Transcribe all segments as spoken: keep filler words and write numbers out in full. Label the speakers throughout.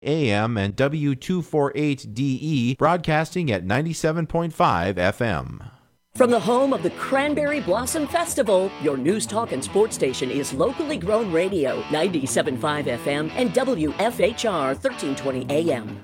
Speaker 1: A M and W two forty-eight D E, broadcasting at ninety-seven point five F M.
Speaker 2: From the home of the Cranberry Blossom Festival, your news, talk, and sports station is locally grown radio, ninety-seven point five F M and W F H R thirteen twenty A M.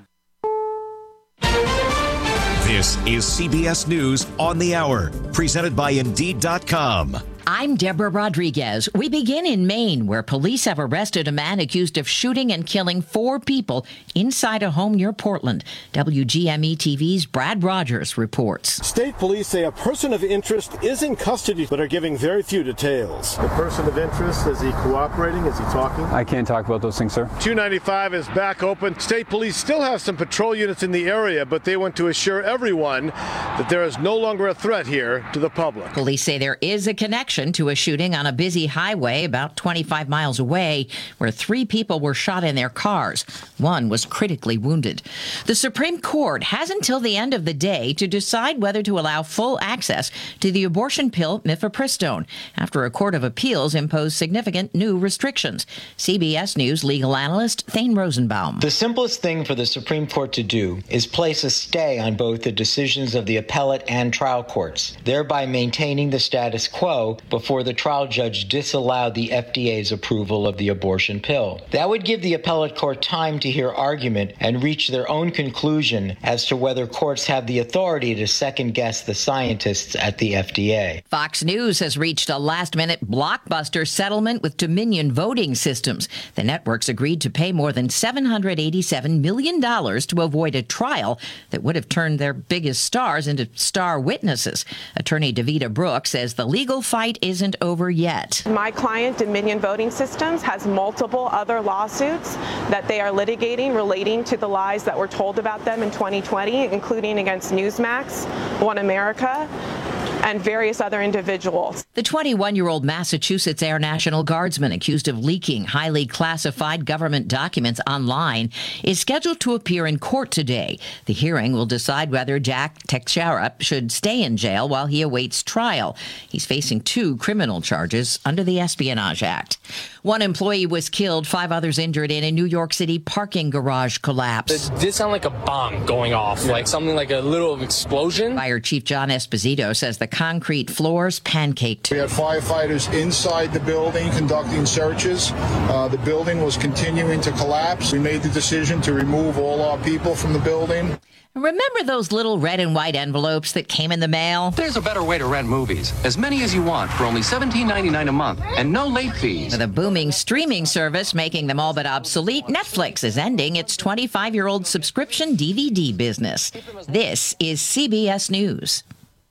Speaker 3: This is C B S News on the Hour, presented by Indeed dot com.
Speaker 4: I'm Deborah Rodriguez. We begin in Maine, where police have arrested a man accused of shooting and killing four people inside a home near Portland. W G M E T V's Brad Rogers reports.
Speaker 5: State police say a person of interest is in custody, but are giving very few details. The person of interest, is he cooperating? Is he talking?
Speaker 6: I can't talk about those things, sir.
Speaker 5: two ninety-five is back open. State police still have some patrol units in the area, but they want to assure everyone that there is no longer a threat here to the public.
Speaker 4: Police say there is a connection to a shooting on a busy highway about twenty-five miles away, where three people were shot in their cars. One was critically wounded. The Supreme Court has until the end of the day to decide whether to allow full access to the abortion pill mifepristone after a court of appeals imposed significant new restrictions. C B S News legal analyst Thane Rosenbaum.
Speaker 7: The simplest thing for the Supreme Court to do is place a stay on both the decisions of the appellate and trial courts, thereby maintaining the status quo before the trial judge disallowed the F D A's approval of the abortion pill. That would give the appellate court time to hear argument and reach their own conclusion as to whether courts have the authority to second-guess the scientists at the F D A.
Speaker 4: Fox News has reached a last-minute blockbuster settlement with Dominion Voting Systems. The networks agreed to pay more than seven hundred eighty-seven million dollars to avoid a trial that would have turned their biggest stars into star witnesses. Attorney Davita Brooks says the legal fight isn't over yet.
Speaker 8: My client, Dominion Voting Systems, has multiple other lawsuits that they are litigating relating to the lies that were told about them in twenty twenty, including against Newsmax, One America, and various other individuals.
Speaker 4: The twenty-one-year-old Massachusetts Air National Guardsman accused of leaking highly classified government documents online is scheduled to appear in court today. The hearing will decide whether Jack Teixeira should stay in jail while he awaits trial. He's facing two criminal charges under the Espionage Act. One employee was killed, five others injured in a New York City parking garage collapse.
Speaker 9: It did sound like a bomb going off, like something like a little explosion.
Speaker 4: Fire Chief John Esposito says the concrete floors pancaked.
Speaker 10: We had firefighters inside the building conducting searches. Uh, the building was continuing to collapse. We made the decision to remove all our people from the building.
Speaker 4: Remember those little red and white envelopes that came in the mail?
Speaker 11: There's a better way to rent movies. As many as you want for only seventeen ninety-nine a month and no late fees.
Speaker 4: With a booming streaming service making them all but obsolete, Netflix is ending its twenty-five-year-old subscription D V D business. This is C B S News.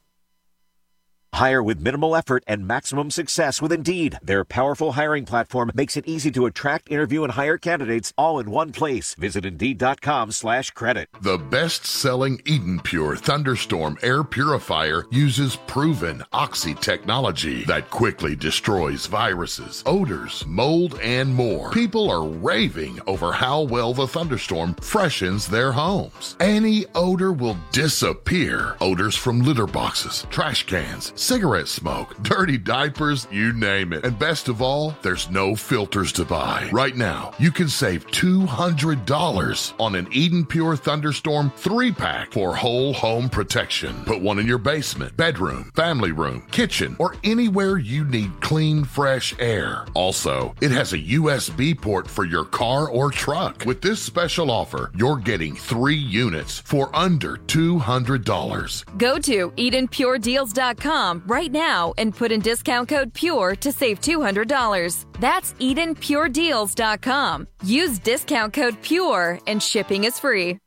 Speaker 3: Hire with minimal effort and maximum success with Indeed. Their powerful hiring platform makes it easy to attract, interview, and hire candidates all in one place. Visit Indeed.com slash credit.
Speaker 12: The best-selling Eden Pure Thunderstorm air purifier uses proven Oxy technology that quickly destroys viruses, odors, mold, and more. People are raving over how well the Thunderstorm freshens their homes. Any odor will disappear. Odors from litter boxes, trash cans, cigarette smoke, dirty diapers, you name it. And best of all, there's no filters to buy. Right now, you can save two hundred dollars on an Eden Pure Thunderstorm three-pack for whole home protection. Put one in your basement, bedroom, family room, kitchen, or anywhere you need clean, fresh air. Also, it has a U S B port for your car or truck. With this special offer, you're getting three units for under two hundred dollars.
Speaker 13: Go to Eden Pure Deals dot com right now and put in discount code PURE to save two hundred dollars. That's Eden Pure Deals dot com. Use discount code PURE and shipping is free.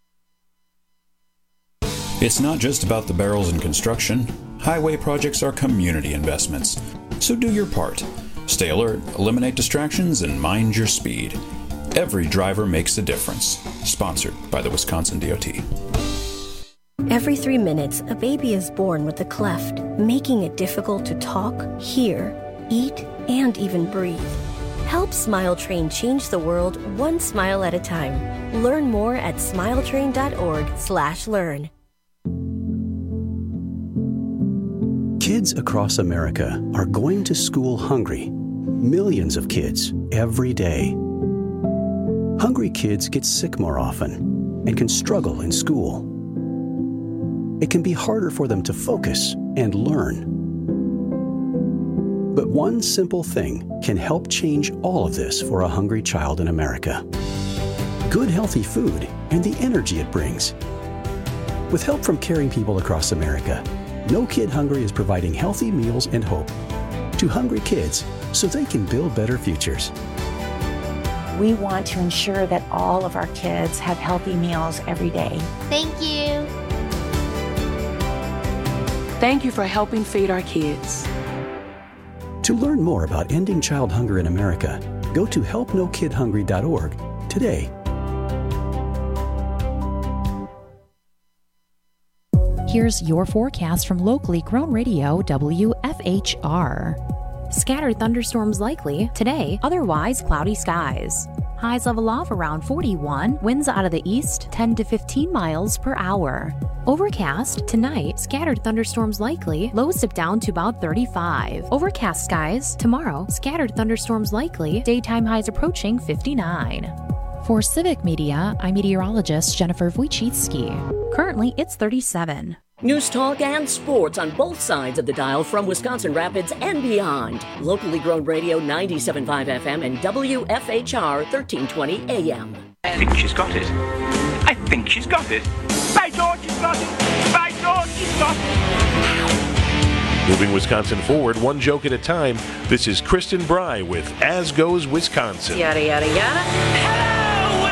Speaker 14: It's not just about the barrels in construction. Highway projects are community investments. So do your part. Stay alert, eliminate distractions, and mind your speed. Every driver makes a difference. Sponsored by the Wisconsin D O T.
Speaker 15: Every three minutes, a baby is born with a cleft, making it difficult to talk, hear, eat, and even breathe. Help Smile Train change the world one smile at a time. Learn more at smiletrain.org slash learn.
Speaker 16: Kids across America are going to school hungry. Millions of kids every day. Hungry kids get sick more often and can struggle in school. It can be harder for them to focus and learn. But one simple thing can help change all of this for a hungry child in America. Good, healthy food and the energy it brings. With help from caring people across America, No Kid Hungry is providing healthy meals and hope to hungry kids so they can build better futures.
Speaker 6: We want to ensure that all of our kids have healthy meals every day.
Speaker 17: Thank you.
Speaker 18: Thank you for helping feed our kids.
Speaker 16: To learn more about ending child hunger in America, go to help no kid hungry dot org today.
Speaker 19: Here's your forecast from locally grown radio W F H R. Scattered thunderstorms likely today, otherwise cloudy skies. Highs level off around forty-one, winds out of the east ten to fifteen miles per hour. Overcast tonight, scattered thunderstorms likely, lows dip down to about thirty-five. Overcast skies tomorrow, scattered thunderstorms likely, daytime highs approaching fifty-nine. For Civic Media, I'm meteorologist Jennifer Wojcicki. Currently, it's thirty-seven.
Speaker 2: News talk and sports on both sides of the dial from Wisconsin Rapids and beyond. Locally grown radio ninety-seven point five F M and W F H R thirteen twenty A M.
Speaker 20: I think she's got it. I think she's got it. By George, she's got it. By George, she's got it.
Speaker 21: Moving Wisconsin forward, one joke at a time, this is Kristen Bry with As Goes Wisconsin.
Speaker 22: Yada, yada, yada. Hello,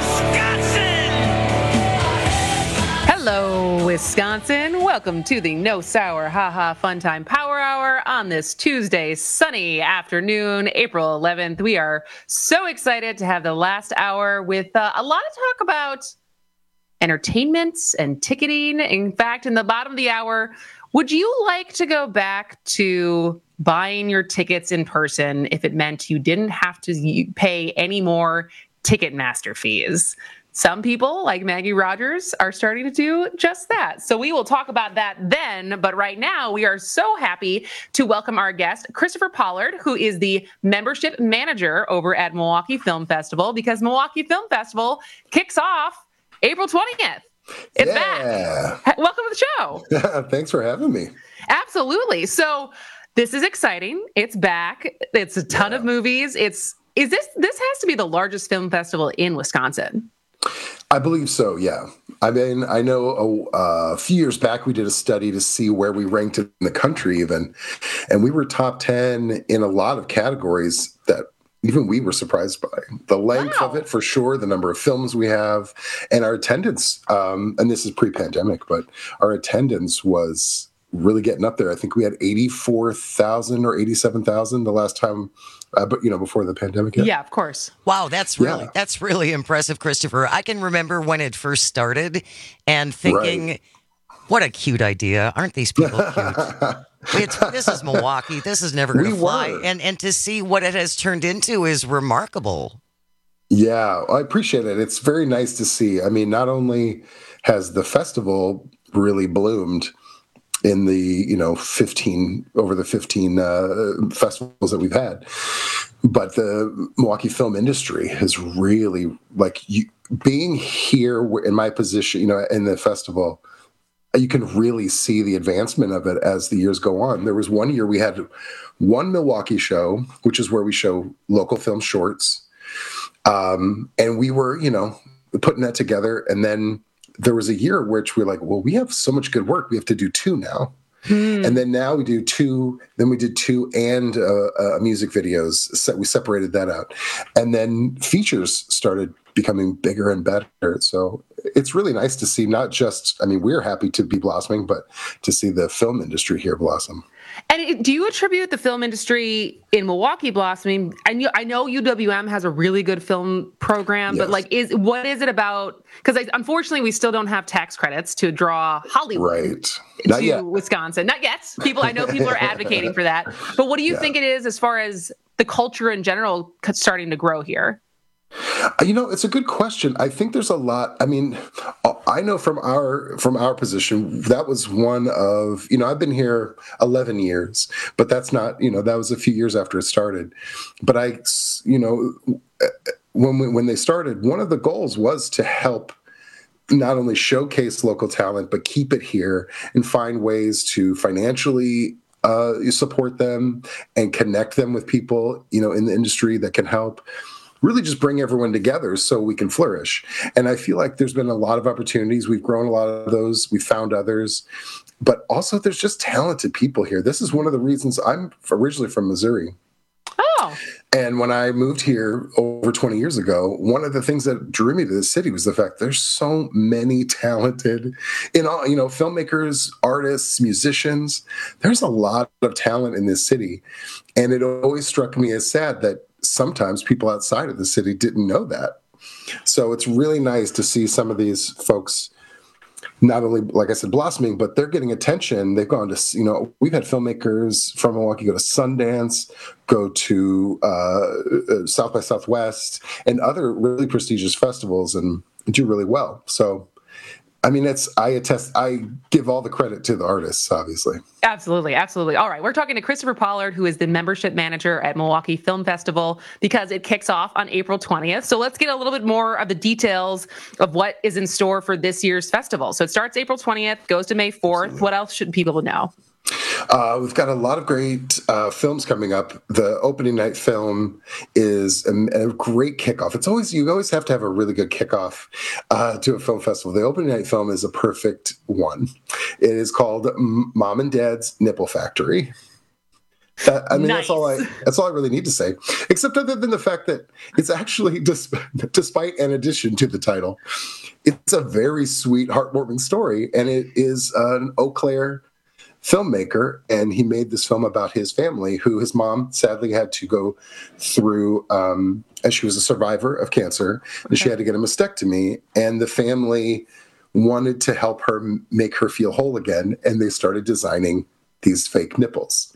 Speaker 22: Wisconsin! Hello, Wisconsin. Welcome to the No Sour Haha Fun Time Power Hour on this Tuesday, sunny afternoon, April eleventh. We are so excited to have the last hour with uh, a lot of talk about entertainment and ticketing. In fact, in the bottom of the hour, would you like to go back to buying your tickets in person if it meant you didn't have to pay any more Ticketmaster fees? Some people, like Maggie Rogers, are starting to do just that. So we will talk about that then. But right now, we are so happy to welcome our guest, Christopher Pollard, who is the membership manager over at Milwaukee Film Festival, because Milwaukee Film Festival kicks off April twentieth. It's
Speaker 23: yeah.
Speaker 22: back. Welcome to the show.
Speaker 23: Thanks for having me.
Speaker 22: Absolutely. So this is exciting. It's back. It's a ton yeah. of movies. It's is this this has to be the largest film festival in Wisconsin.
Speaker 23: I believe so, yeah. I mean, I know a, a few years back we did a study to see where we ranked in the country even, and we were top ten in a lot of categories that even we were surprised by. The length wow. of it, for sure, the number of films we have, and our attendance, um, and this is pre-pandemic, but our attendance was really getting up there. I think we had eighty-four thousand or eighty-seven thousand the last time, uh, but you know, before the pandemic hit.
Speaker 22: Yeah, of course.
Speaker 24: Wow, that's really
Speaker 23: Yeah.
Speaker 24: that's really impressive, Christopher. I can remember when it first started and thinking,
Speaker 23: Right.
Speaker 24: what a cute idea. Aren't these people cute? It's, this is Milwaukee. This is never going to
Speaker 23: We
Speaker 24: fly.
Speaker 23: were.
Speaker 24: And and to see what it has turned into is remarkable.
Speaker 23: Yeah, I appreciate it. It's very nice to see. I mean, not only has the festival really bloomed in the, you know, fifteen, over the fifteen uh, festivals that we've had, but the Milwaukee film industry has really, like, you, being here in my position, you know, in the festival, you can really see the advancement of it as the years go on. There was one year we had one Milwaukee show, which is where we show local film shorts. Um, and we were, you know, putting that together. And then there was a year which we were like, well, we have so much good work. We have to do two now.
Speaker 22: Hmm.
Speaker 23: And then now we do two, then we did two and uh, uh, music videos. So we separated that out. And then features started becoming bigger and better. So it's really nice to see, not just, I mean, we're happy to be blossoming, but to see the film industry here blossom.
Speaker 22: And it- do you attribute the film industry in Milwaukee blossoming? I know, I know U W M has a really good film program, but
Speaker 23: Yes.
Speaker 22: like, is what is it about? Because unfortunately, we still don't have tax credits to draw Hollywood
Speaker 23: Right.
Speaker 22: to
Speaker 23: Not yet.
Speaker 22: Wisconsin. Not yet. People, I know people are advocating for that. But what do you
Speaker 23: Yeah.
Speaker 22: think it is as far as the culture in general c- starting to grow here?
Speaker 23: You know, it's a good question. I think there's a lot. I mean, I know from our from our position, that was one of, you know, I've been here eleven years, but that's not, you know, that was a few years after it started. But I, you know, when we, when they started, one of the goals was to help not only showcase local talent, but keep it here and find ways to financially uh, support them and connect them with people, you know, in the industry that can help really just bring everyone together so we can flourish. And I feel like there's been a lot of opportunities. We've grown a lot of those. We've found others. But also there's just talented people here. This is one of the reasons I'm originally from Missouri.
Speaker 22: Oh.
Speaker 23: And when I moved here over twenty years ago, one of the things that drew me to the city was the fact there's so many talented, you know, you know, filmmakers, artists, musicians. There's a lot of talent in this city. And it always struck me as sad that sometimes people outside of the city didn't know that. So it's really nice to see some of these folks not only, like I said, blossoming, but they're getting attention. They've gone to, you know, we've had filmmakers from Milwaukee go to Sundance, go to uh, South by Southwest, and other really prestigious festivals and do really well. So, I mean, it's, I attest, I give all the credit to the artists, obviously.
Speaker 22: Absolutely. Absolutely. All right. We're talking to Christopher Pollard, who is the membership manager at Milwaukee Film Festival, because it kicks off on April twentieth. So let's get a little bit more of the details of what is in store for this year's festival. So it starts April twentieth, goes to May fourth. Absolutely. What else should people know?
Speaker 23: Uh, we've got a lot of great uh, films coming up. The opening night film is a, a great kickoff. It's always, you always have to have a really good kickoff uh, to a film festival. The opening night film is a perfect one. It is called Mom and Dad's Nipple Factory. Uh, I mean, nice. that's all I, that's all I really need to say, except other than the fact that it's actually, despite, despite an addition to the title, it's a very sweet, heartwarming story. And it is an Eau Claire filmmaker, and he made this film about his family, who his mom sadly had to go through um, as she was a survivor of cancer, and okay. she had to get a mastectomy, and the family wanted to help her make her feel whole again, and they started designing these fake nipples.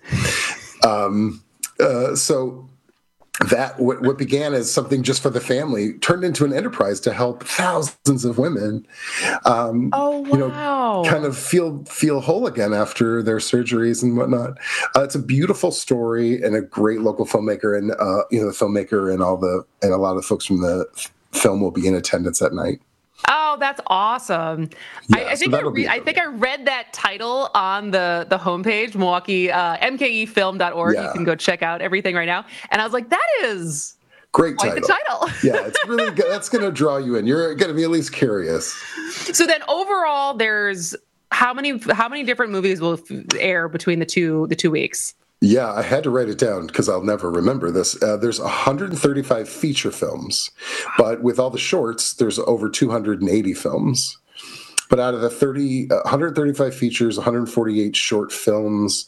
Speaker 23: Um, uh, so that what, what began as something just for the family turned into an enterprise to help thousands of women, um,
Speaker 22: oh, wow.
Speaker 23: you know, kind of feel feel whole again after their surgeries and whatnot. Uh, it's a beautiful story and a great local filmmaker, and uh, you know, the filmmaker and all the and a lot of folks from the film will be in attendance that night.
Speaker 22: Oh, that's awesome!
Speaker 23: Yeah,
Speaker 22: I, I
Speaker 23: so
Speaker 22: think I, re- I think I read that title on the the homepage, Milwaukee uh, M K E film dot org. Yeah. You can go check out everything right now, and I was like, that is
Speaker 23: great
Speaker 22: quite
Speaker 23: title.
Speaker 22: the title.
Speaker 23: Yeah, it's really good. That's going to draw you in. You're going to be at least curious.
Speaker 22: So then, overall, there's how many how many different movies will air between the two the two weeks?
Speaker 23: Yeah, I had to write it down because I'll never remember this. Uh, there's one hundred thirty-five feature films, but with all the shorts, there's over two hundred eighty films. But out of the thirty, uh, one hundred thirty-five features, one hundred forty-eight short films,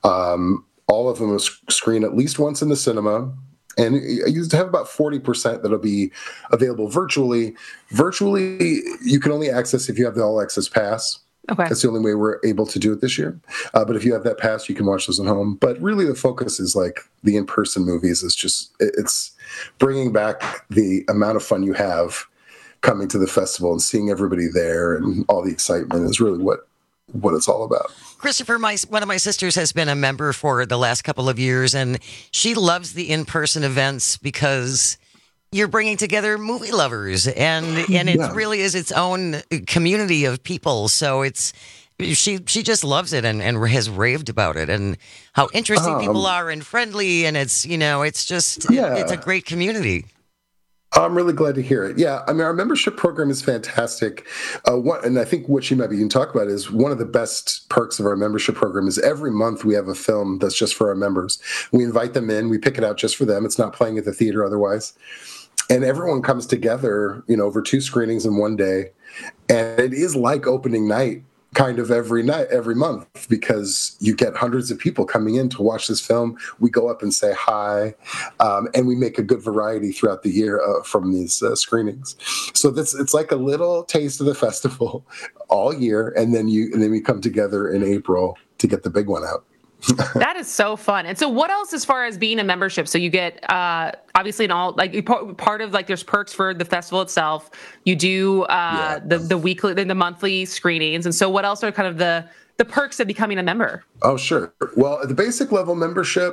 Speaker 23: um, all of them will screen at least once in the cinema. And you have about forty percent that'll be available virtually. Virtually, you can only access if you have the All Access Pass.
Speaker 22: Okay.
Speaker 23: That's the only way we're able to do it this year. Uh, but if you have that pass, you can watch those at home. But really the focus is like the in-person movies. It's just, it's bringing back the amount of fun you have coming to the festival and seeing everybody there and all the excitement is really what, what it's all about.
Speaker 24: Christopher, my one of my sisters has been a member for the last couple of years, and she loves the in-person events because you're bringing together movie lovers, and and it yeah. really is its own community of people. So it's she she just loves it and, and has raved about it and how interesting um, people are and friendly, and it's you know it's just
Speaker 23: yeah.
Speaker 24: it, it's a great community.
Speaker 23: I'm really glad to hear it. Yeah, I mean, our membership program is fantastic. Uh, what, and I think what you might be even talk about is one of the best perks of our membership program is every month we have a film that's just for our members. We invite them in, we pick it out just for them. It's not playing at the theater otherwise. And everyone comes together, you know, over two screenings in one day. And it is like opening night kind of every night, every month, because you get hundreds of people coming in to watch this film. We go up and say hi, um, and we make a good variety throughout the year uh, from these uh, screenings. So this it's like a little taste of the festival all year, and then you and then we come together in April to get the big one out.
Speaker 22: That is so fun. And so what else as far as being a membership? So you get uh, obviously in all like part of like there's perks for the festival itself. You do uh, yeah. the the weekly, the monthly screenings. And so what else are kind of the the perks of becoming a member?
Speaker 23: Oh, sure. Well, at the basic level membership,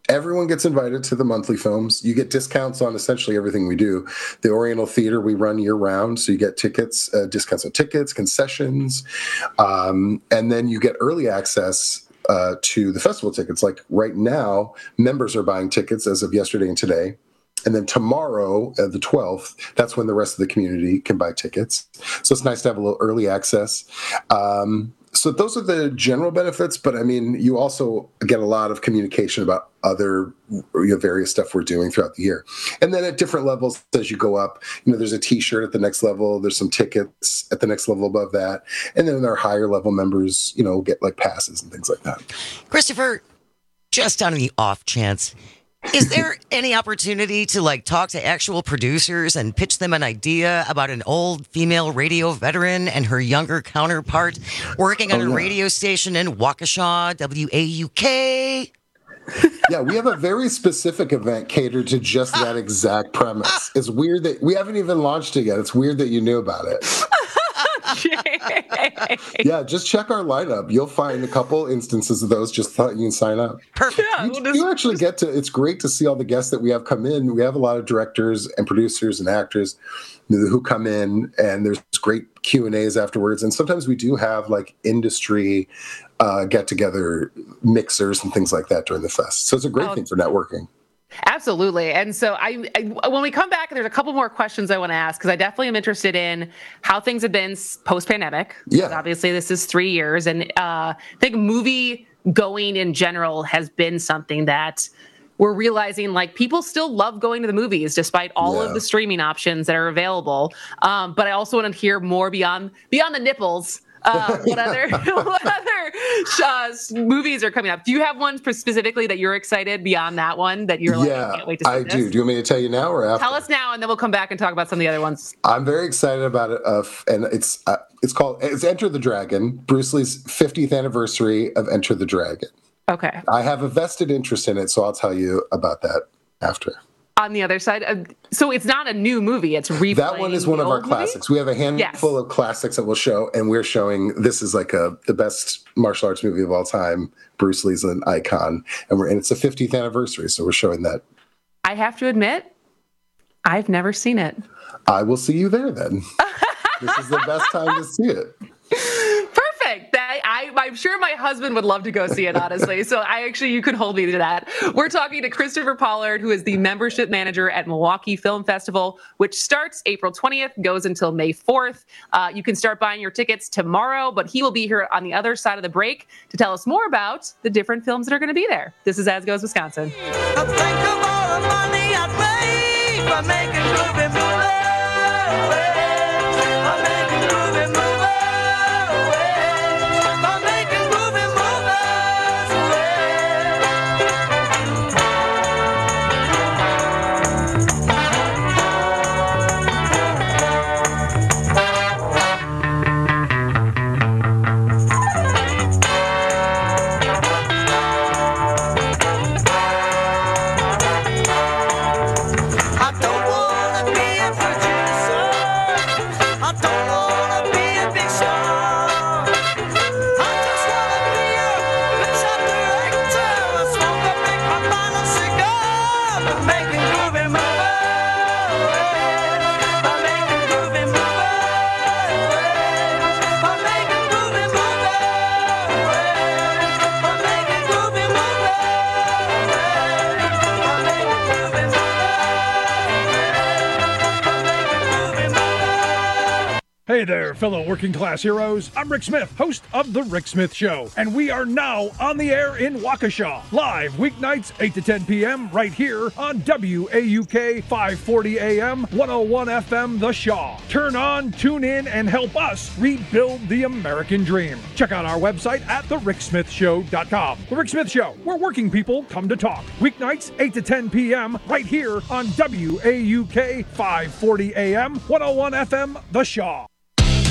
Speaker 23: everyone gets invited to the monthly films. You get discounts on essentially everything we do. The Oriental Theater we run year round, so you get tickets, uh, discounts on tickets, concessions, um, and then you get early access uh, to the festival tickets. Like right now, members are buying tickets as of yesterday and today. And then tomorrow, uh, the twelfth, that's when the rest of the community can buy tickets. So it's nice to have a little early access. Um, so those are the general benefits. But I mean, you also get a lot of communication about other you know, various stuff we're doing throughout the year. And then at different levels, as you go up, you know, there's a T-shirt at the next level. There's some tickets at the next level above that. And then our higher level members, you know, get like passes and things like that.
Speaker 24: Christopher, just on the off chance, is there any opportunity to like talk to actual producers and pitch them an idea about an old female radio veteran and her younger counterpart working on oh, a yeah. radio station in Waukesha, W A U K?
Speaker 23: Yeah, we have a very specific event catered to just that exact premise. It's weird that we haven't even launched it yet. It's weird that you knew about it. Yeah, just check our lineup. You'll find a couple instances of those. Just thought you can sign up.
Speaker 24: Perfect.
Speaker 23: Yeah, you, we'll you actually get to, it's great to see all the guests that we have come in. We have a lot of directors and producers and actors who come in, and there's great Q and A's afterwards. And sometimes we do have like industry uh, get-together mixers and things like that during the fest. So it's a great oh. thing for networking.
Speaker 22: Absolutely. And so I, I, when we come back, there's a couple more questions I want to ask, because I definitely am interested in how things have been post-pandemic.
Speaker 23: Yeah.
Speaker 22: Obviously, this is three years. And uh, I think movie going in general has been something that we're realizing, like, people still love going to the movies despite all yeah. of the streaming options that are available. Um, but I also want to hear more beyond beyond the nipples. Uh, what other what other uh, movies are coming up? Do you have one specifically that you're excited beyond that one that you're like,
Speaker 23: yeah,
Speaker 22: I can't wait to see
Speaker 23: I
Speaker 22: this?
Speaker 23: do. Do you want me to tell you now or after?
Speaker 22: Tell us now, and then we'll come back and talk about some of the other ones.
Speaker 23: I'm very excited about it, uh, and it's uh, it's called it's Enter the Dragon, Bruce Lee's fiftieth anniversary of Enter the Dragon.
Speaker 22: Okay.
Speaker 23: I have a vested interest in it, so I'll tell you about that after.
Speaker 22: On the other side, uh, so it's not a new movie; it's replaying.
Speaker 23: That one is one of our classics.
Speaker 22: Movie?
Speaker 23: We have a handful yes. of classics that we'll show, and we're showing this is like a the best martial arts movie of all time. Bruce Lee's an icon, and we're and it's the fiftieth anniversary, so we're showing that.
Speaker 22: I have to admit, I've never seen it.
Speaker 23: I will see you there then. This is the best time to see it.
Speaker 22: Perfect. I, I, I'm sure my husband would love to go see it, honestly. So I actually, you can hold me to that. We're talking to Christopher Pollard, who is the membership manager at Milwaukee Film Festival, which starts April twentieth, goes until May fourth. Uh, you can start buying your tickets tomorrow, but he will be here on the other side of the break to tell us more about the different films that are going to be there. This is As Goes Wisconsin.
Speaker 1: Hey there, fellow working class heroes. I'm Rick Smith, host of The Rick Smith Show, and we are now on the air in Waukesha, live weeknights eight to ten p.m. right here on W A U K five forty A M, one oh one F M The Shaw. Turn on, tune in, and help us rebuild the American dream. Check out our website at the rick smith show dot com. The Rick Smith Show, where working people come to talk. Weeknights eight to ten p.m. right here on W A U K five forty A M, one oh one F M The Shaw.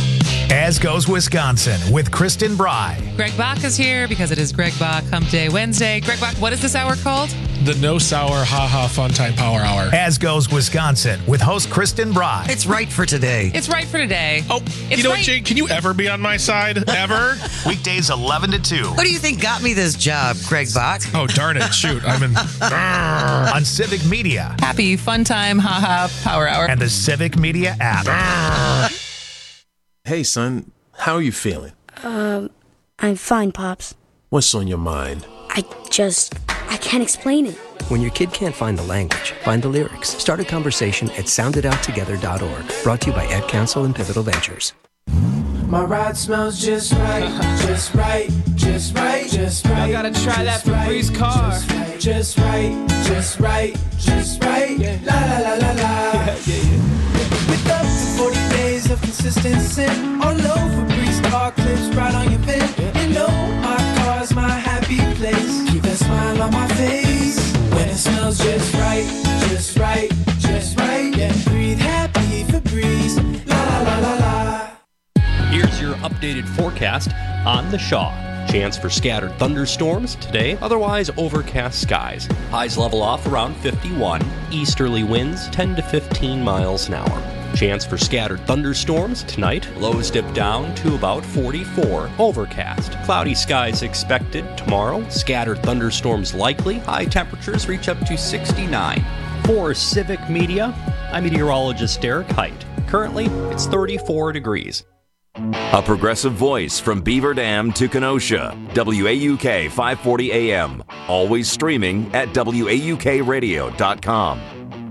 Speaker 5: As Goes Wisconsin with Kristen Bry.
Speaker 7: Greg Bach is here because it is Greg Bach Hump Day Wednesday. Greg Bach, what is this hour called?
Speaker 8: The No Sour Ha Ha Fun Time Power Hour.
Speaker 5: As Goes Wisconsin with host Kristen Bry.
Speaker 24: It's right for today.
Speaker 7: It's right for today.
Speaker 8: Oh,
Speaker 7: it's
Speaker 8: you know
Speaker 7: right.
Speaker 8: what, Jake? Can you ever be on my side? Ever?
Speaker 5: Weekdays eleven to two.
Speaker 24: What do you think got me this job, Greg Bach?
Speaker 8: Oh, darn it. Shoot. I'm in.
Speaker 5: On Civic Media.
Speaker 7: Happy Fun Time Ha Ha Power Hour.
Speaker 5: And the Civic Media app.
Speaker 17: Hey, son. How are you feeling?
Speaker 25: Um, I'm fine, Pops.
Speaker 17: What's on your mind?
Speaker 25: I just, I can't explain it.
Speaker 26: When your kid can't find the language, find the lyrics. Start a conversation at sound it out together dot org. Brought to you by Ed Council and Pivotal Ventures.
Speaker 27: My ride smells just right, just right, just right, just right.
Speaker 28: I gotta try that Febreze car.
Speaker 27: Just right, just right, just right. La la la la la. Yeah, yeah, yeah. With up to forty days of consistent sin, all over Febreze car clips right on your pin. You know my car's my happy place. Keep that smile on my face when it smells just right, just right, just right. Yeah, breathe happy Febreze. La la la la la.
Speaker 29: Here's your updated forecast on the Shaw. Chance for scattered thunderstorms today, otherwise overcast skies. Highs level off around fifty-one. Easterly winds ten to fifteen miles an hour. Chance for scattered thunderstorms tonight. Lows dip down to about forty-four. Overcast. Cloudy skies expected tomorrow. Scattered thunderstorms likely. High temperatures reach up to sixty-nine. For Civic Media, I'm meteorologist Derek Height. Currently, it's thirty-four degrees.
Speaker 30: A progressive voice from Beaver Dam to Kenosha. W A U K five forty A M. Always streaming at W A U K radio dot com.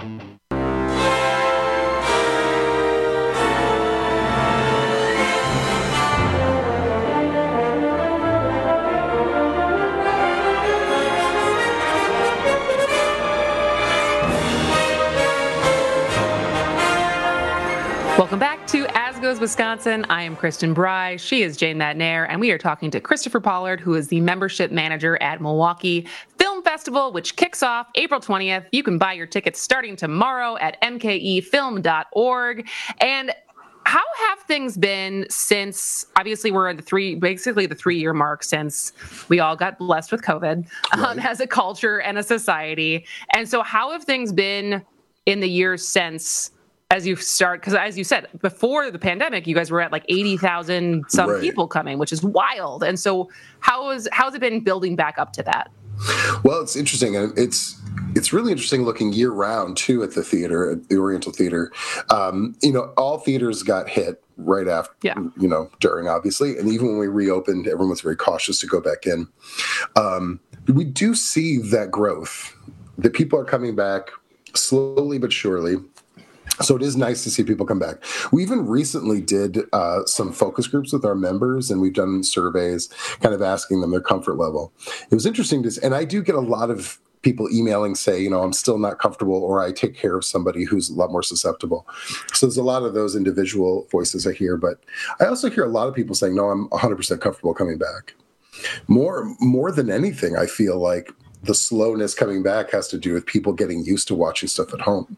Speaker 22: Welcome back to As Goes Wisconsin. I am Kristen Bry. She is Jane Madnair, and we are talking to Christopher Pollard, who is the membership manager at Milwaukee Film Festival, which kicks off April twentieth. You can buy your tickets starting tomorrow at M K E film dot org. And how have things been since, obviously we're at the three, basically the three year mark since we all got blessed with COVID um, right. as a culture and a society. And so how have things been in the years since, as you start, because as you said, before the pandemic, you guys were at like eighty thousand some right. people coming, which is wild. And so how is, how's it been building back up to that?
Speaker 23: Well, it's interesting. And it's, it's really interesting looking year round too at the theater, at the Oriental Theater. Um, you know, all theaters got hit right after, yeah. you know, during obviously. And even when we reopened, everyone was very cautious to go back in. Um, we do see that growth, that people are coming back slowly but surely. So it is nice to see people come back. We even recently did uh, some focus groups with our members, and we've done surveys kind of asking them their comfort level. It was interesting to, and I do get a lot of people emailing say, you know, I'm still not comfortable, or I take care of somebody who's a lot more susceptible. So there's a lot of those individual voices I hear, but I also hear a lot of people saying, no, I'm one hundred percent comfortable coming back. More, more than anything, I feel like the slowness coming back has to do with people getting used to watching stuff at home.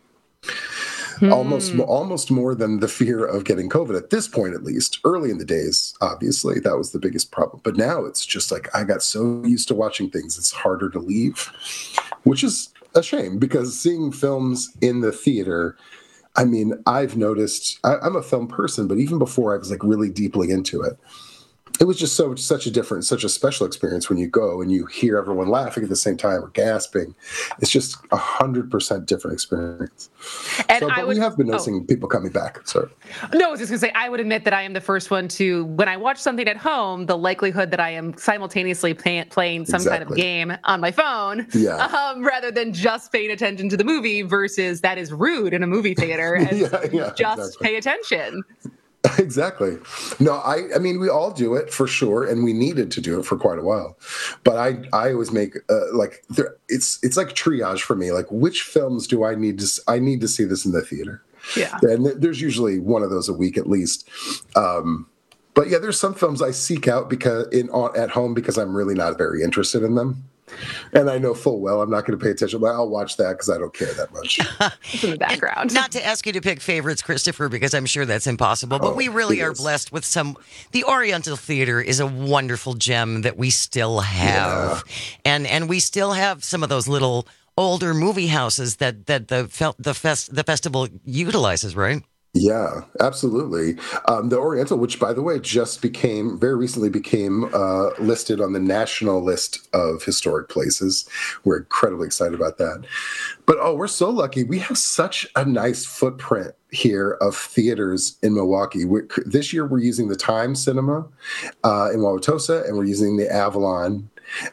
Speaker 23: Hmm. Almost, almost more than the fear of getting COVID at this point, at least. Early in the days, obviously, that was the biggest problem. But now it's just like I got so used to watching things, it's harder to leave, which is a shame because seeing films in the theater, I mean, I've noticed, I, I'm a film person, but even before I was like really deeply into it, it was just so such a different, such a special experience when you go and you hear everyone laughing at the same time or gasping. It's just a hundred percent different experience. And so, but I would, we have been noticing oh. people coming back. Sorry.
Speaker 22: No, I was just gonna say, I would admit that I am the first one to, when I watch something at home, the likelihood that I am simultaneously pay, playing some exactly. kind of game on my phone, yeah. um, rather than just paying attention to the movie versus that is rude in a movie theater. And yeah, yeah, just exactly. pay attention.
Speaker 23: Exactly. No, I, I mean, we all do it for sure, and we needed to do it for quite a while. But I, I always make uh, like there, it's, it's like triage for me. Like, which films do I need to? I need to see this in the theater. Yeah, and th- there's usually one of those a week at least. Um, but yeah, there's some films I seek out because in on, at home because I'm really not very interested in them. And I know full well I'm not going to pay attention, but I'll watch that because I don't care that much.
Speaker 22: It's in the background.
Speaker 24: And not to ask you to pick favorites, Christopher, because I'm sure that's impossible, but
Speaker 23: Oh,
Speaker 24: we really
Speaker 23: it
Speaker 24: are
Speaker 23: is.
Speaker 24: blessed with some. The Oriental Theater is a wonderful gem that we still have. And and we still have some of those little older movie houses that, that the, fel- the, fest- the festival utilizes, right?
Speaker 23: Yeah, absolutely. Um, the Oriental, which, by the way, just became, very recently became uh, listed on the national list of historic places. We're incredibly excited about that. But, oh, we're so lucky. We have such a nice footprint here of theaters in Milwaukee. We're, this year, we're using the Times Cinema uh, in Wauwatosa, and we're using the Avalon.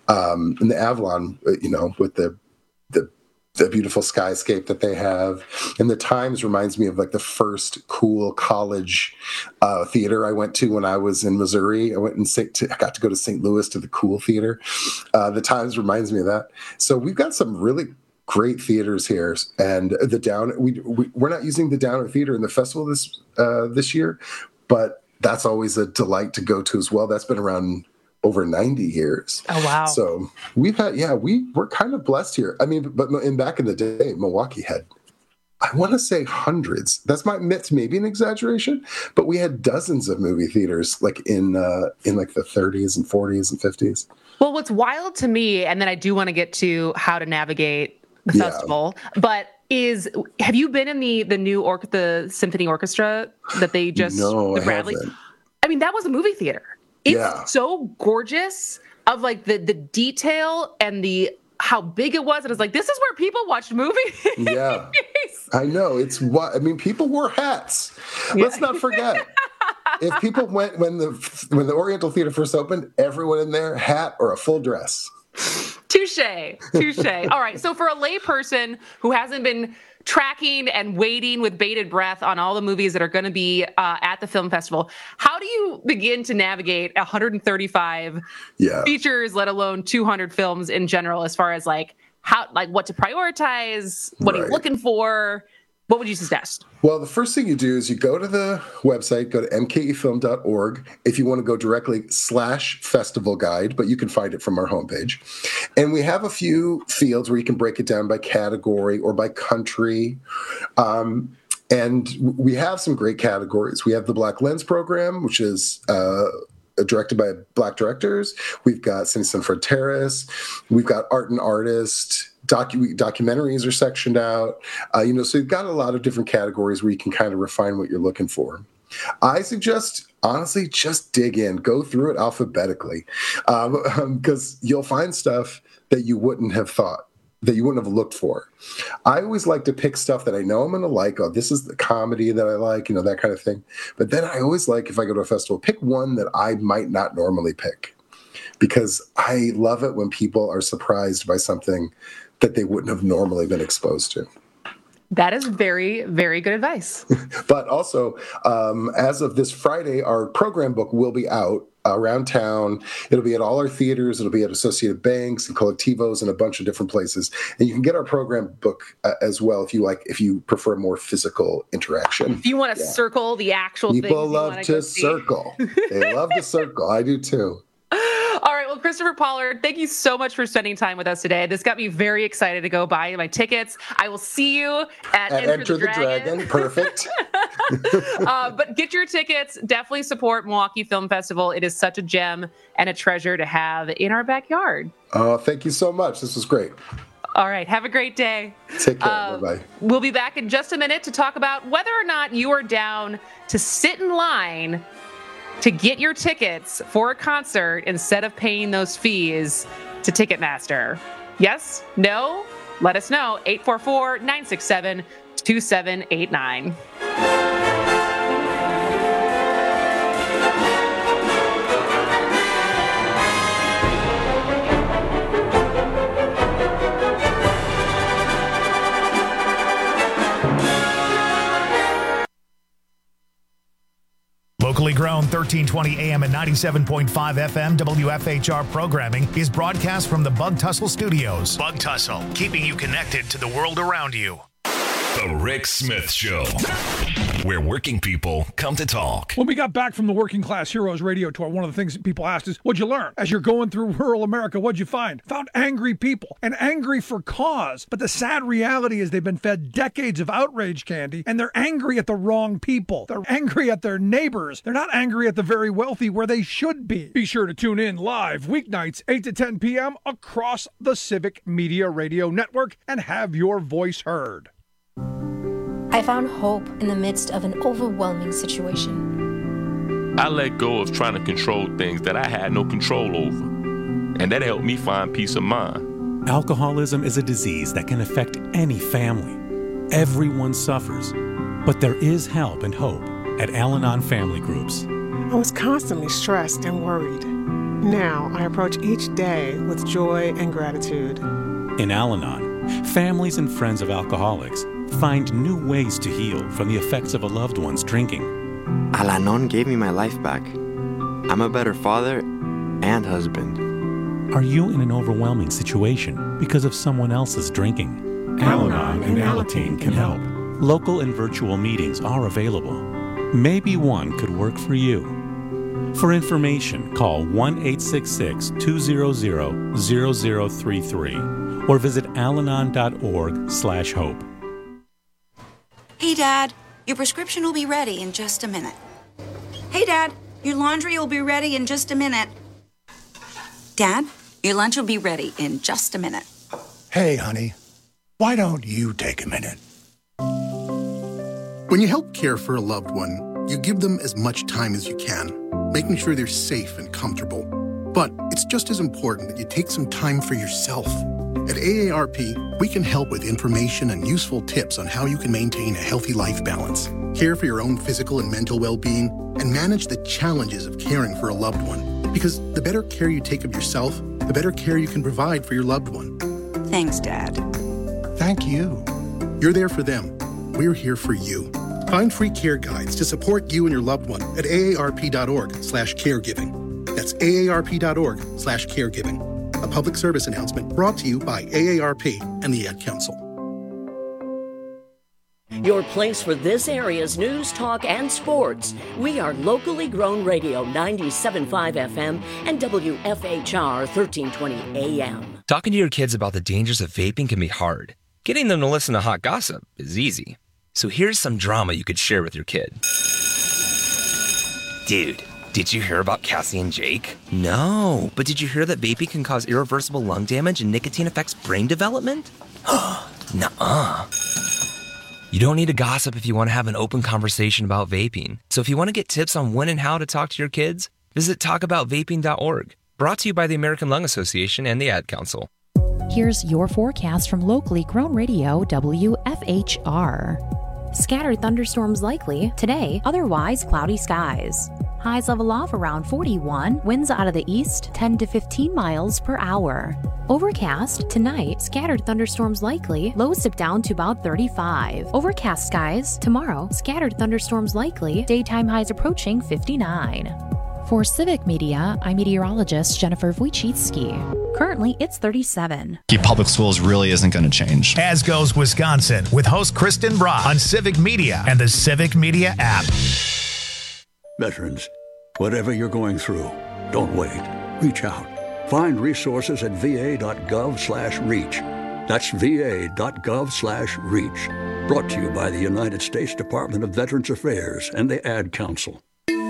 Speaker 23: Um, and the Avalon, you know, with the the the beautiful skyscape that they have. And the Times reminds me of like the first cool college uh, theater I went to when I was in Missouri. I went and to, I got to go to Saint Louis to the Cool Theater. Uh, the Times reminds me of that. So we've got some really great theaters here. And the Down, we, we, we're not using the Downer Theater in the festival this uh, this year, but that's always a delight to go to as well. That's been around over ninety years.
Speaker 22: Oh, wow.
Speaker 23: So we've had, yeah, we, we're kind of blessed here. I mean, but in back in the day, Milwaukee had, I want to say hundreds. That's my myth, maybe an exaggeration, but we had dozens of movie theaters like in, uh, in like the thirties and forties and fifties.
Speaker 22: Well, what's wild to me, and then I do want to get to how to navigate the
Speaker 23: Yeah.
Speaker 22: festival, but is, have you been in the, the new or the symphony orchestra that they just,
Speaker 23: No,
Speaker 22: the
Speaker 23: I
Speaker 22: Bradley?
Speaker 23: haven't.
Speaker 22: I mean, that was a movie theater. It's
Speaker 23: Yeah.
Speaker 22: so gorgeous of like the the detail and the how big it was. And it's like, this is where people watched movies.
Speaker 23: Yeah, I know. It's what, I mean, people wore hats. Let's not forget. If people went when the when the Oriental Theater first opened, everyone in there, hat or a full dress.
Speaker 22: Touche, touche. All right. So for a layperson who hasn't been tracking and waiting with bated breath on all the movies that are going to be uh, at the film festival, how do you begin to navigate one hundred thirty-five
Speaker 23: Yeah.
Speaker 22: features, let alone two hundred films in general, as far as like how, like what to prioritize, what are you
Speaker 23: Right.
Speaker 22: looking for? What would you suggest?
Speaker 23: Well, the first thing you do is you go to the website, go to m k e film dot org if you want to go directly slash festival guide, but you can find it from our homepage. And we have a few fields where you can break it down by category or by country. Um, and we have some great categories. We have the Black Lens program, which is uh, directed by Black directors. We've got Cine San Fronteras. We've got Art and Artist. Docu- documentaries are sectioned out. Uh, you know, so you've got a lot of different categories where you can kind of refine what you're looking for. I suggest, honestly, just dig in. Go through it alphabetically because um, um, you'll find stuff that you wouldn't have thought, that you wouldn't have looked for. I always like to pick stuff that I know I'm going to like. Oh, this is the comedy that I like, you know, that kind of thing. But then I always like, if I go to a festival, pick one that I might not normally pick, because I love it when people are surprised by something that they wouldn't have normally been exposed to.
Speaker 22: That is very, very good advice.
Speaker 23: But also, um, as of this Friday, our program book will be out around town. It'll be at all our theaters. It'll be at Associated Banks and Collectivos and a bunch of different places. And you can get our program book uh, as well if you like, if you prefer more physical interaction.
Speaker 22: If you want to
Speaker 23: Yeah.
Speaker 22: circle the actual things
Speaker 23: People
Speaker 22: you
Speaker 23: love
Speaker 22: wanna
Speaker 23: to
Speaker 22: go see.
Speaker 23: circle. They love to circle. I do too.
Speaker 22: All right. Well, Christopher Pollard, thank you so much for spending time with us today. This got me very excited to go buy my tickets. I will see you at,
Speaker 23: At
Speaker 22: Enter,
Speaker 23: Enter
Speaker 22: the,
Speaker 23: the
Speaker 22: Dragon.
Speaker 23: Dragon. Perfect.
Speaker 22: uh, but get your tickets. Definitely support Milwaukee Film Festival. It is such a gem and a treasure to have in our backyard.
Speaker 23: Oh, thank you so much. This was great.
Speaker 22: All right. Have a great day.
Speaker 23: Take care.
Speaker 22: Uh,
Speaker 23: Bye-bye.
Speaker 22: We'll be back in just a minute to talk about whether or not you are down to sit in line to get your tickets for a concert instead of paying those fees to Ticketmaster. Yes? No? Let us know. eight four four, nine six seven, two seven eight nine.
Speaker 5: Locally grown thirteen twenty A M and ninety-seven point five F M W F H R programming is broadcast from the Bug Tussle Studios. Bug Tussle, keeping you connected to the world around you.
Speaker 3: The Rick Smith Show.
Speaker 5: where working people come to talk.
Speaker 1: When we got back from the Working Class Heroes radio tour, one of the things that people asked is, what'd you learn? As you're going through rural America, what'd you find? Found angry people, and angry for cause. But the sad reality is they've been fed decades of outrage candy, and they're angry at the wrong people. They're angry at their neighbors. They're not angry at the very wealthy where they should be. Be sure to tune in live weeknights, eight to ten p.m. across the Civic Media Radio Network and have your voice heard.
Speaker 3: I found hope in the midst of an overwhelming situation.
Speaker 4: I let go of trying to control things that I had no control over, and that helped me find peace of mind.
Speaker 6: Alcoholism is a disease that can affect any family. Everyone suffers, but there is help and hope at Al-Anon Family Groups.
Speaker 9: I was constantly stressed and worried. Now I approach each day with joy and gratitude.
Speaker 6: In Al-Anon, families and friends of alcoholics find new ways to heal from the effects of a loved one's drinking.
Speaker 10: Al-Anon gave me my life back. I'm a better father and husband.
Speaker 6: Are you in an overwhelming situation because of someone else's drinking? Al-Anon and Alateen can help. Local and virtual meetings are available. Maybe one could work for you. For information, call one eight six six, two zero zero, zero zero three three or visit alanon dot org slash hope.
Speaker 11: Hey, Dad, your prescription will be ready in just a minute. Hey, Dad, your laundry will be ready in just a minute. Dad, your lunch will be ready in just a minute.
Speaker 12: Hey, honey, why don't you take a minute?
Speaker 13: When you help care for a loved one, you give them as much time as you can, making sure they're safe and comfortable. But it's just as important that you take some time for yourself. At A A R P, we can help with information and useful tips on how you can maintain a healthy life balance, care for your own physical and mental well-being, and manage the challenges of caring for a loved one. Because the better care you take of yourself, the better care you can provide for your loved one.
Speaker 11: Thanks, Dad.
Speaker 12: Thank you.
Speaker 13: You're there for them. We're here for you. Find free care guides to support you and your loved one at aarp.org slash caregiving. That's aarp.org slash caregiving. A public service announcement brought to you by A A R P and the Ad Council.
Speaker 2: Your place for this area's news, talk, and sports. We are locally grown radio ninety-seven point five F M and W F H R thirteen twenty A M.
Speaker 14: Talking to your kids about the dangers of vaping can be hard. Getting them to listen to hot gossip is easy. So here's some drama you could share with your kid. Dude, did you hear about Cassie and Jake? No, but did you hear that vaping can cause irreversible lung damage and nicotine affects brain development? Nuh-uh. You don't need to gossip if you want to have an open conversation about vaping. So if you want to get tips on when and how to talk to your kids, visit talk about vaping dot org. Brought to you by the American Lung Association and the Ad Council.
Speaker 19: Here's your forecast from locally grown radio W F H R. Scattered thunderstorms likely today, otherwise cloudy skies. Highs level off around forty-one, winds out of the east ten to fifteen miles per hour. Overcast tonight, scattered thunderstorms likely, lows dip down to about thirty-five. Overcast skies tomorrow, scattered thunderstorms likely, daytime highs approaching fifty-nine. For Civic Media, I'm meteorologist Jennifer Wojcicki. Currently, it's thirty-seven.
Speaker 15: Public schools really isn't going to change.
Speaker 5: As goes Wisconsin with host Kristen Bra on Civic Media and the Civic Media app.
Speaker 31: Veterans, whatever you're going through, don't wait. Reach out. Find resources at va.gov slash reach. That's va.gov slash reach. Brought to you by the United States Department of Veterans Affairs and the Ad Council.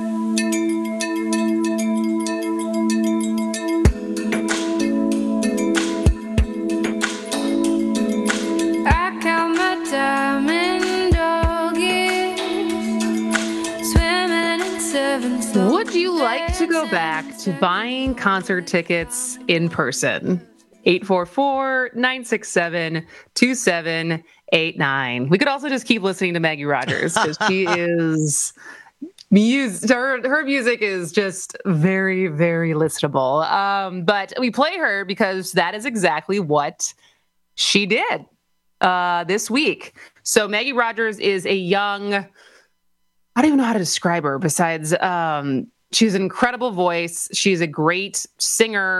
Speaker 22: Would you like to go back to buying concert tickets in person? eight four four, nine six seven, two seven eight nine. We could also just keep listening to Maggie Rogers because she is music. Her, her music is just very, very listenable. Um, but we play her because that is exactly what she did uh, this week. So Maggie Rogers is a young, I don't even know how to describe her besides um, she has an incredible voice. She's a great singer.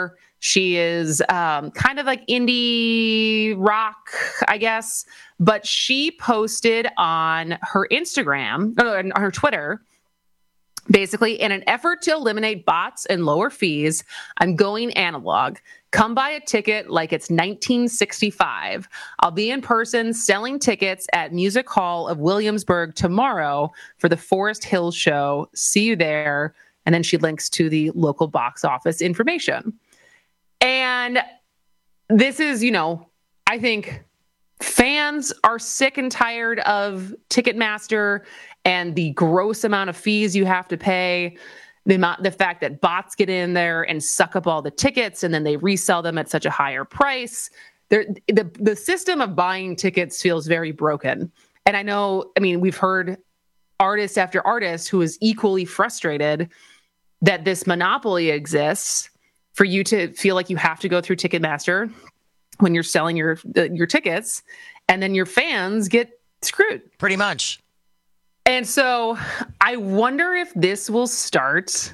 Speaker 22: She is um, kind of like indie rock, I guess. But she posted on her Instagram, or on her Twitter, basically, in an effort to eliminate bots and lower fees, I'm going analog. Come buy a ticket like it's nineteen sixty-five. I'll be in person selling tickets at Music Hall of Williamsburg tomorrow for the Forest Hills show. See you there. And then she links to the local box office information. And this is, you know, I think fans are sick and tired of Ticketmaster and the gross amount of fees you have to pay. The amount, the fact that bots get in there and suck up all the tickets and then they resell them at such a higher price. They're, the the system of buying tickets feels very broken. And I know, I mean, we've heard artist after artist who is equally frustrated that this monopoly exists for you to feel like you have to go through Ticketmaster when you're selling your your tickets, and then your fans get screwed.
Speaker 24: Pretty much.
Speaker 22: And so I wonder if this will start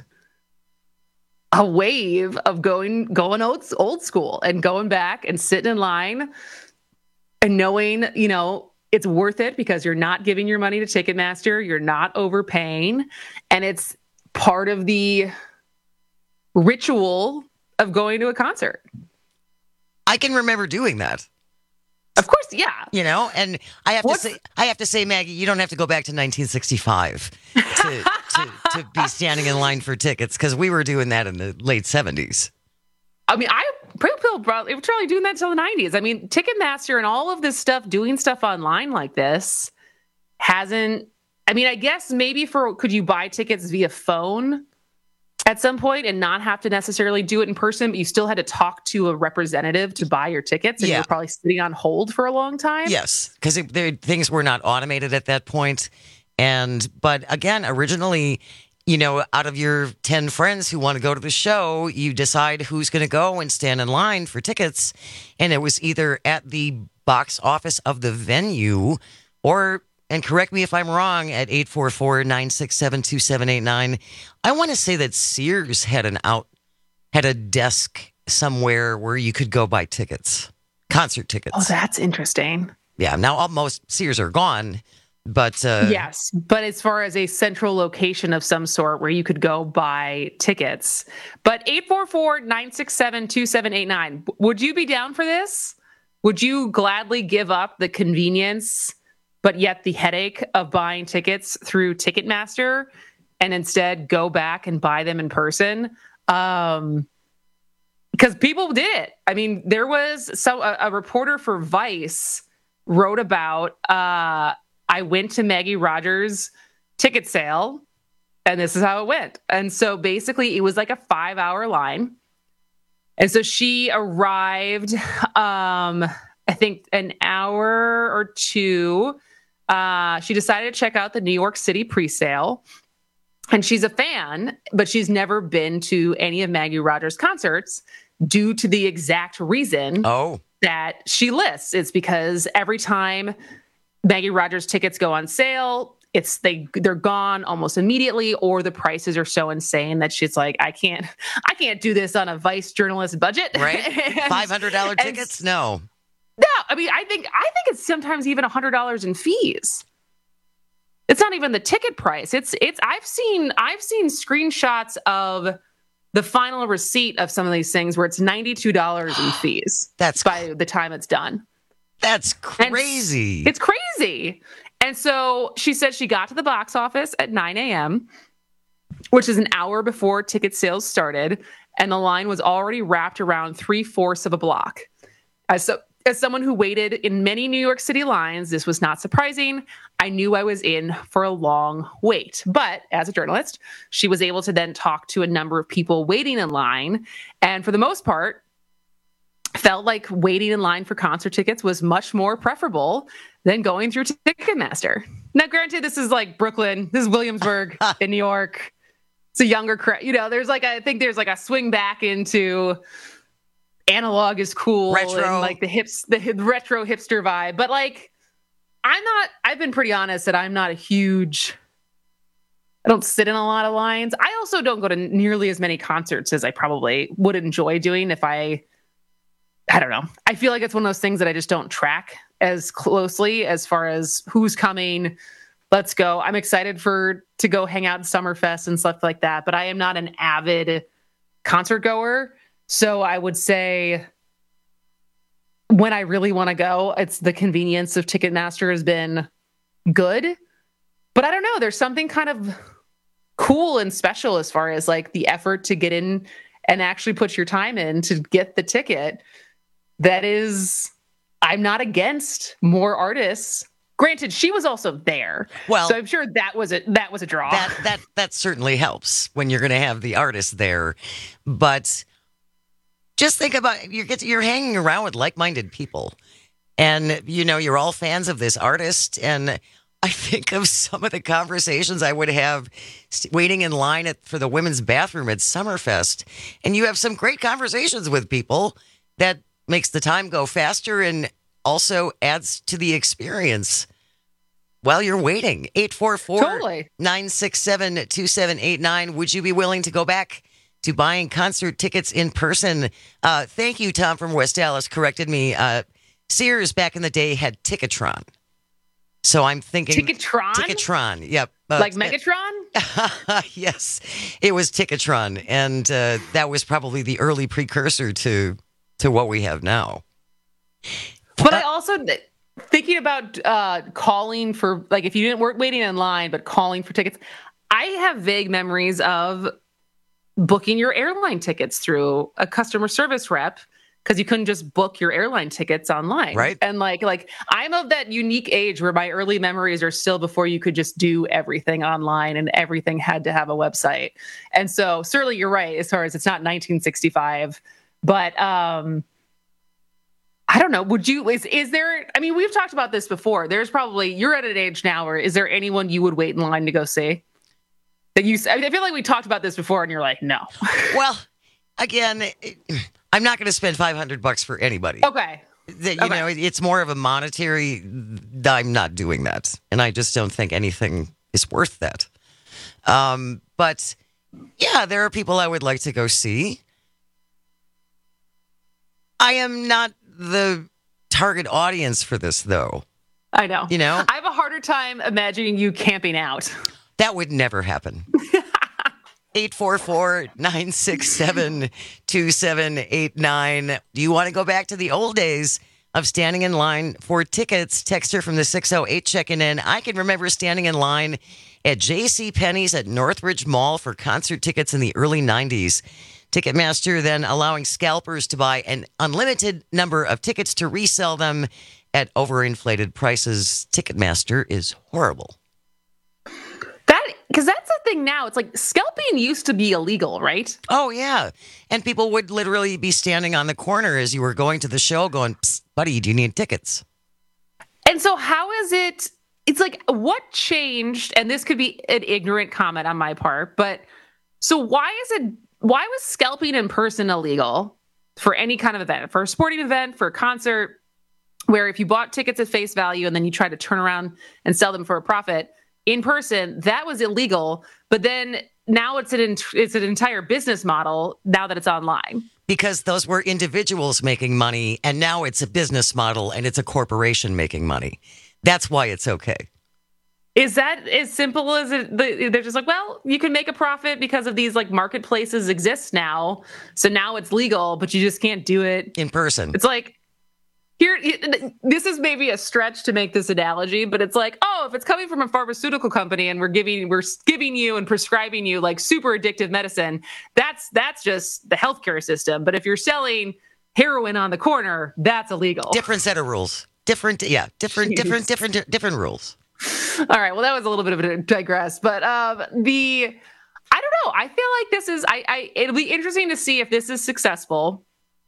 Speaker 22: a wave of going going old, old school and going back and sitting in line and knowing, you know, it's worth it because you're not giving your money to Ticketmaster, you're not overpaying, and it's part of the ritual of going to a concert.
Speaker 24: I can remember doing that.
Speaker 22: Of course, yeah.
Speaker 24: You know, and I have
Speaker 22: What's...
Speaker 24: to say, I have to say, Maggie, you don't have to go back to nineteen sixty-five to, to, to be standing in line for tickets, because we were doing that in the late seventies.
Speaker 22: I mean, I people probably were probably doing that until the nineties. I mean, Ticketmaster and all of this stuff, doing stuff online like this, hasn't. I mean, I guess maybe for could you buy tickets via phone at some point and not have to necessarily do it in person, but you still had to talk to a representative to buy your tickets, and
Speaker 24: yeah.
Speaker 22: you were probably sitting on hold for a long time.
Speaker 24: Yes, because things were not automated at that point. And but again, originally, you know, out of your ten friends who want to go to the show, you decide who's going to go and stand in line for tickets. And it was either at the box office of the venue or, and correct me if I'm wrong, at eight four four, nine six seven, two seven eight nine. I want to say that Sears had an out, had a desk somewhere where you could go buy tickets, concert tickets.
Speaker 22: Oh, that's interesting.
Speaker 24: Yeah, now almost Sears are gone, but... Uh,
Speaker 22: yes, but as far as a central location of some sort where you could go buy tickets. But eight four four, nine six seven, two seven eight nine, would you be down for this? Would you gladly give up the convenience but yet the headache of buying tickets through Ticketmaster and instead go back and buy them in person? Um, because people did it. I mean, there was so a, a reporter for Vice wrote about, uh, I went to Maggie Rogers' ticket sale, and this is how it went. And so basically it was like a five hour line. And so she arrived, um, I think an hour or two. Uh, she decided to check out the New York City presale, and she's a fan, but she's never been to any of Maggie Rogers' concerts due to the exact reason
Speaker 24: oh.
Speaker 22: that she lists. It's because every time Maggie Rogers tickets go on sale, it's they they're gone almost immediately, or the prices are so insane that she's like, I can't, I can't do this on a Vice journalist budget.
Speaker 24: Right? five hundred dollars tickets? No.
Speaker 22: No, I mean, I think I think it's sometimes even one hundred dollars in fees. It's not even the ticket price. It's it's I've seen I've seen screenshots of the final receipt of some of these things where it's ninety-two dollars in fees.
Speaker 24: That's
Speaker 22: by the time it's done.
Speaker 24: That's crazy.
Speaker 22: And it's crazy. And so she said she got to the box office at nine a.m., which is an hour before ticket sales started, and the line was already wrapped around three-fourths of a block. As so As someone who waited in many New York City lines, this was not surprising. I knew I was in for a long wait. But as a journalist, she was able to then talk to a number of people waiting in line. And for the most part, felt like waiting in line for concert tickets was much more preferable than going through Ticketmaster. Now, granted, this is like Brooklyn. This is Williamsburg in New York. It's a younger crowd. You know, there's like, I think there's like a swing back into... analog is cool,
Speaker 24: retro,
Speaker 22: and like the hips, the hip, retro hipster vibe. But like, I'm not. I've been pretty honest that I'm not a huge I don't sit in a lot of lines. I also don't go to nearly as many concerts as I probably would enjoy doing if I, I don't know. I feel like it's one of those things that I just don't track as closely as far as who's coming. Let's go. I'm excited for to go hang out at Summerfest and stuff like that, but I am not an avid concert goer. So I would say when I really want to go, it's the convenience of Ticketmaster has been good. But I don't know. There's something kind of cool and special as far as like the effort to get in and actually put your time in to get the ticket. That is, I'm not against more artists. Granted, she was also there. Well, so I'm sure that was a that was a draw.
Speaker 24: That that that certainly helps when you're going to have the artist there. But just think about you're get you're hanging around with like-minded people, and you know you're all fans of this artist. And I think of some of the conversations I would have waiting in line at, for the women's bathroom at Summerfest, and you have some great conversations with people that makes the time go faster and also adds to the experience while you're waiting. eight four four, nine six seven, two seven eight nine. Would you be willing to go back to buying concert tickets in person? Uh, thank you, Tom from West Dallas corrected me. Uh, Sears back in the day had Ticketron. So I'm thinking...
Speaker 22: Ticketron?
Speaker 24: Ticketron, yep. Uh,
Speaker 22: like Megatron?
Speaker 24: Yes, it was Ticketron. And uh, that was probably the early precursor to, to what we have now.
Speaker 22: But I also... Thinking about uh, calling for, like, if you didn't work waiting in line, but calling for tickets, I have vague memories of booking your airline tickets through a customer service rep because you couldn't just book your airline tickets online.
Speaker 24: Right.
Speaker 22: And like, like I'm of that unique age where my early memories are still before you could just do everything online and everything had to have a website. And so certainly you're right as far as it's not nineteen sixty-five, but, um, I don't know. Would you, is, is there, I mean, we've talked about this before. There's probably, you're at an age now where is there anyone you would wait in line to go see? That you, I, mean, I feel like we talked about this before and you're like, no.
Speaker 24: Well, again, I'm not going to spend five hundred bucks for anybody.
Speaker 22: Okay.
Speaker 24: That, you okay. know, it's more of a monetary, I'm not doing that. And I just don't think anything is worth that. Um, but yeah, there are people I would like to go see. I am not the target audience for this, though.
Speaker 22: I know.
Speaker 24: You know?
Speaker 22: I have a harder time imagining you camping out.
Speaker 24: That would never happen. eight four four, nine six seven, two seven eight nine. Do you want to go back to the old days of standing in line for tickets? Texter from the six oh eight checking in. I can remember standing in line at JCPenney's at Northridge Mall for concert tickets in the early nineties. Ticketmaster then allowing scalpers to buy an unlimited number of tickets to resell them at overinflated prices. Ticketmaster is horrible.
Speaker 22: That because that's the thing now. It's like scalping used to be illegal, right?
Speaker 24: Oh, yeah. And people would literally be standing on the corner as you were going to the show going, psst, buddy, do you need tickets?
Speaker 22: And so how is it? It's like, what changed? And this could be an ignorant comment on my part, but so why is it? Why was scalping in person illegal for any kind of event, for a sporting event, for a concert, where if you bought tickets at face value and then you tried to turn around and sell them for a profit in person, that was illegal. But then now it's an it's an entire business model now that it's online.
Speaker 24: Because those were individuals making money, and now it's a business model and it's a corporation making money. That's why it's okay.
Speaker 22: Is that as simple as it? They're just like, well, you can make a profit because of these like marketplaces exist now. So now it's legal, but you just can't do it
Speaker 24: in person.
Speaker 22: It's like, here, this is maybe a stretch to make this analogy, but it's like, oh, if it's coming from a pharmaceutical company and we're giving, we're giving you and prescribing you like super addictive medicine, that's, that's just the healthcare system. But if you're selling heroin on the corner, that's illegal.
Speaker 24: Different set of rules. Different. Yeah. Different, Jeez. different, different, different rules.
Speaker 22: All right. Well, that was a little bit of a digress, but um, the, I don't know. I feel like this is, I, I, it'll be interesting to see if this is successful.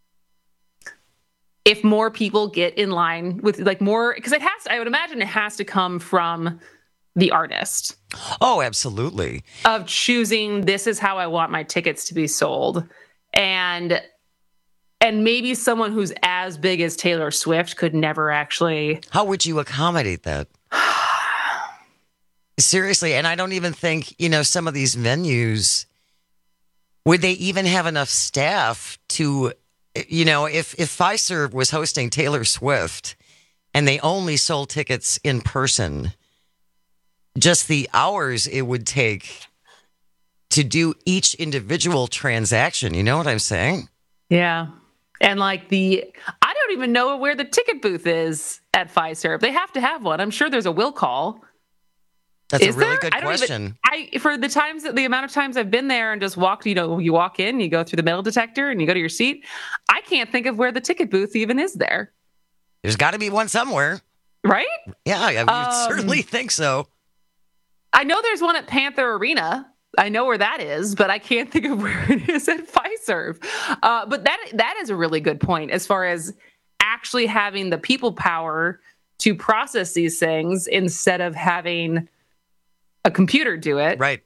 Speaker 22: If more people get in line with like more, because it has, I would imagine it has to come from the artist.
Speaker 24: Oh, absolutely.
Speaker 22: Of choosing, this is how I want my tickets to be sold. And, and maybe someone who's as big as Taylor Swift could never actually.
Speaker 24: How would you accommodate that? Seriously, and I don't even think, you know, some of these venues, would they even have enough staff to, you know, if, if Fiserv was hosting Taylor Swift and they only sold tickets in person, just the hours it would take to do each individual transaction. You know what I'm saying?
Speaker 22: Yeah. And like the, I don't even know where the ticket booth is at Fiserv. They have to have one. I'm sure there's a will call.
Speaker 24: That's
Speaker 22: Is
Speaker 24: a really
Speaker 22: there?
Speaker 24: good
Speaker 22: I don't
Speaker 24: question.
Speaker 22: Even, I for the times that the amount of times I've been there and just walked, you know, you walk in, you go through the metal detector, and you go to your seat. I can't think of where the ticket booth even is there.
Speaker 24: There's got to be one somewhere,
Speaker 22: right?
Speaker 24: Yeah, I would
Speaker 22: Um,
Speaker 24: certainly think so.
Speaker 22: I know there's one at Panther Arena. I know where that is, but I can't think of where it is at Fiserv. Uh, but that that is a really good point as far as actually having the people power to process these things instead of having a computer do it.
Speaker 24: Right.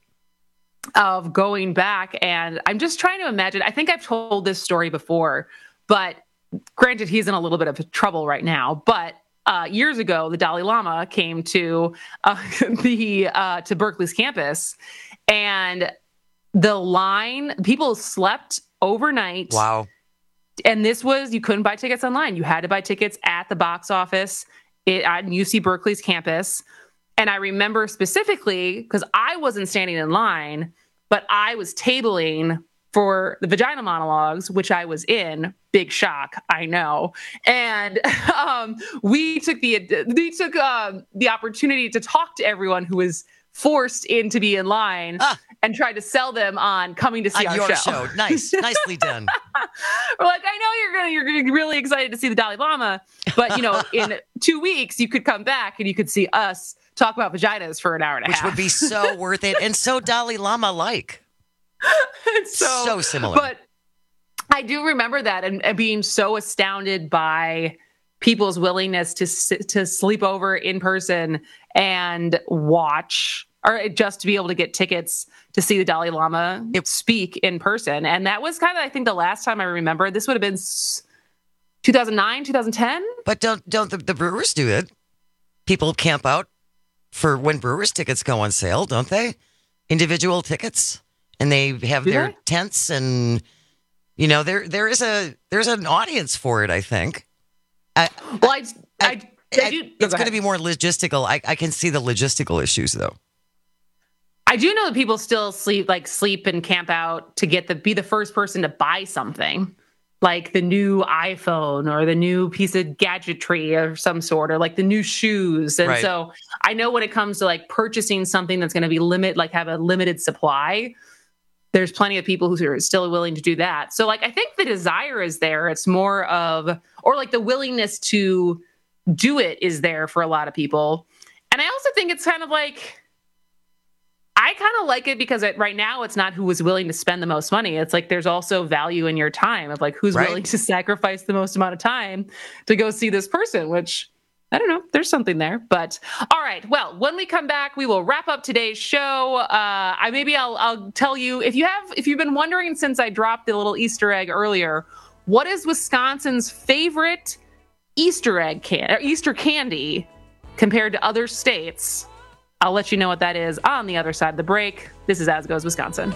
Speaker 22: Of going back. And I'm just trying to imagine. I think I've told this story before, but granted, he's in a little bit of trouble right now. But uh, years ago, the Dalai Lama came to uh, the uh, to Berkeley's campus, and the line, people slept overnight.
Speaker 24: Wow.
Speaker 22: And this was, you couldn't buy tickets online. You had to buy tickets at the box office it, at U C Berkeley's campus. And I remember specifically, because I wasn't standing in line, but I was tabling for the Vagina Monologues, which I was in. Big shock, I know. And um, we took the we took um, the opportunity to talk to everyone who was forced in to be in line ah. and tried to sell them on coming to see
Speaker 24: on
Speaker 22: our
Speaker 24: your
Speaker 22: show.
Speaker 24: show. Nice, nicely done.
Speaker 22: We're like, I know you're gonna you're gonna really excited to see the Dalai Lama, but you know, in two weeks you could come back and you could see us talk about vaginas for an hour and a
Speaker 24: Which
Speaker 22: half.
Speaker 24: Which would be so worth it and so Dalai Lama-like.
Speaker 22: so,
Speaker 24: so similar.
Speaker 22: But I do remember that and, and being so astounded by people's willingness to to sleep over in person and watch, or just to be able to get tickets to see the Dalai Lama speak in person. And that was kind of, I think, the last time I remember. This would have been two thousand nine, two thousand ten.
Speaker 24: But don't don't the, the Brewers do it? People camp out for when Brewers tickets go on sale, don't they? Individual tickets, and they have
Speaker 22: do
Speaker 24: their
Speaker 22: they?
Speaker 24: tents, and you know there there is a there's an audience for it. I think. I,
Speaker 22: well, I, I, I, I do.
Speaker 24: It's going to be more logistical. I, I can see the logistical issues, though.
Speaker 22: I do know that people still sleep, like sleep and camp out to get the be the first person to buy something, like the new iPhone or the new piece of gadgetry of some sort, or like the new shoes. And
Speaker 24: right.
Speaker 22: so I know when it comes to like purchasing something that's going to be limit, like have a limited supply, there's plenty of people who are still willing to do that. So like, I think the desire is there. It's more of, or like the willingness to do it is there for a lot of people. And I also think it's kind of like, I kind of like it because it, right now it's not who is willing to spend the most money. It's like there's also value in your time of like who's
Speaker 24: right.
Speaker 22: willing to sacrifice the most amount of time to go see this person, which I don't know. There's something there. But all right. Well, when we come back, we will wrap up today's show. Uh, I maybe I'll I'll tell you if you have if you've been wondering since I dropped the little Easter egg earlier, what is Wisconsin's favorite Easter egg can or Easter candy compared to other states? I'll let you know what that is on the other side of the break. This is As Goes Wisconsin.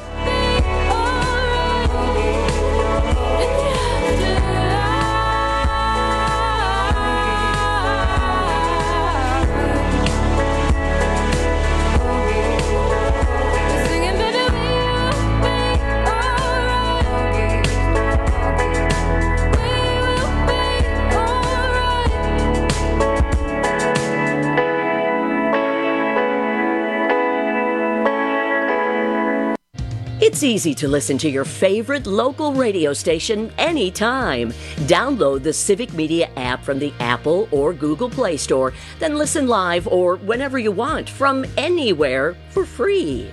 Speaker 2: It's easy to listen to your favorite local radio station anytime. Download the Civic Media app from the Apple or Google Play Store, then listen live or whenever you want from anywhere for free.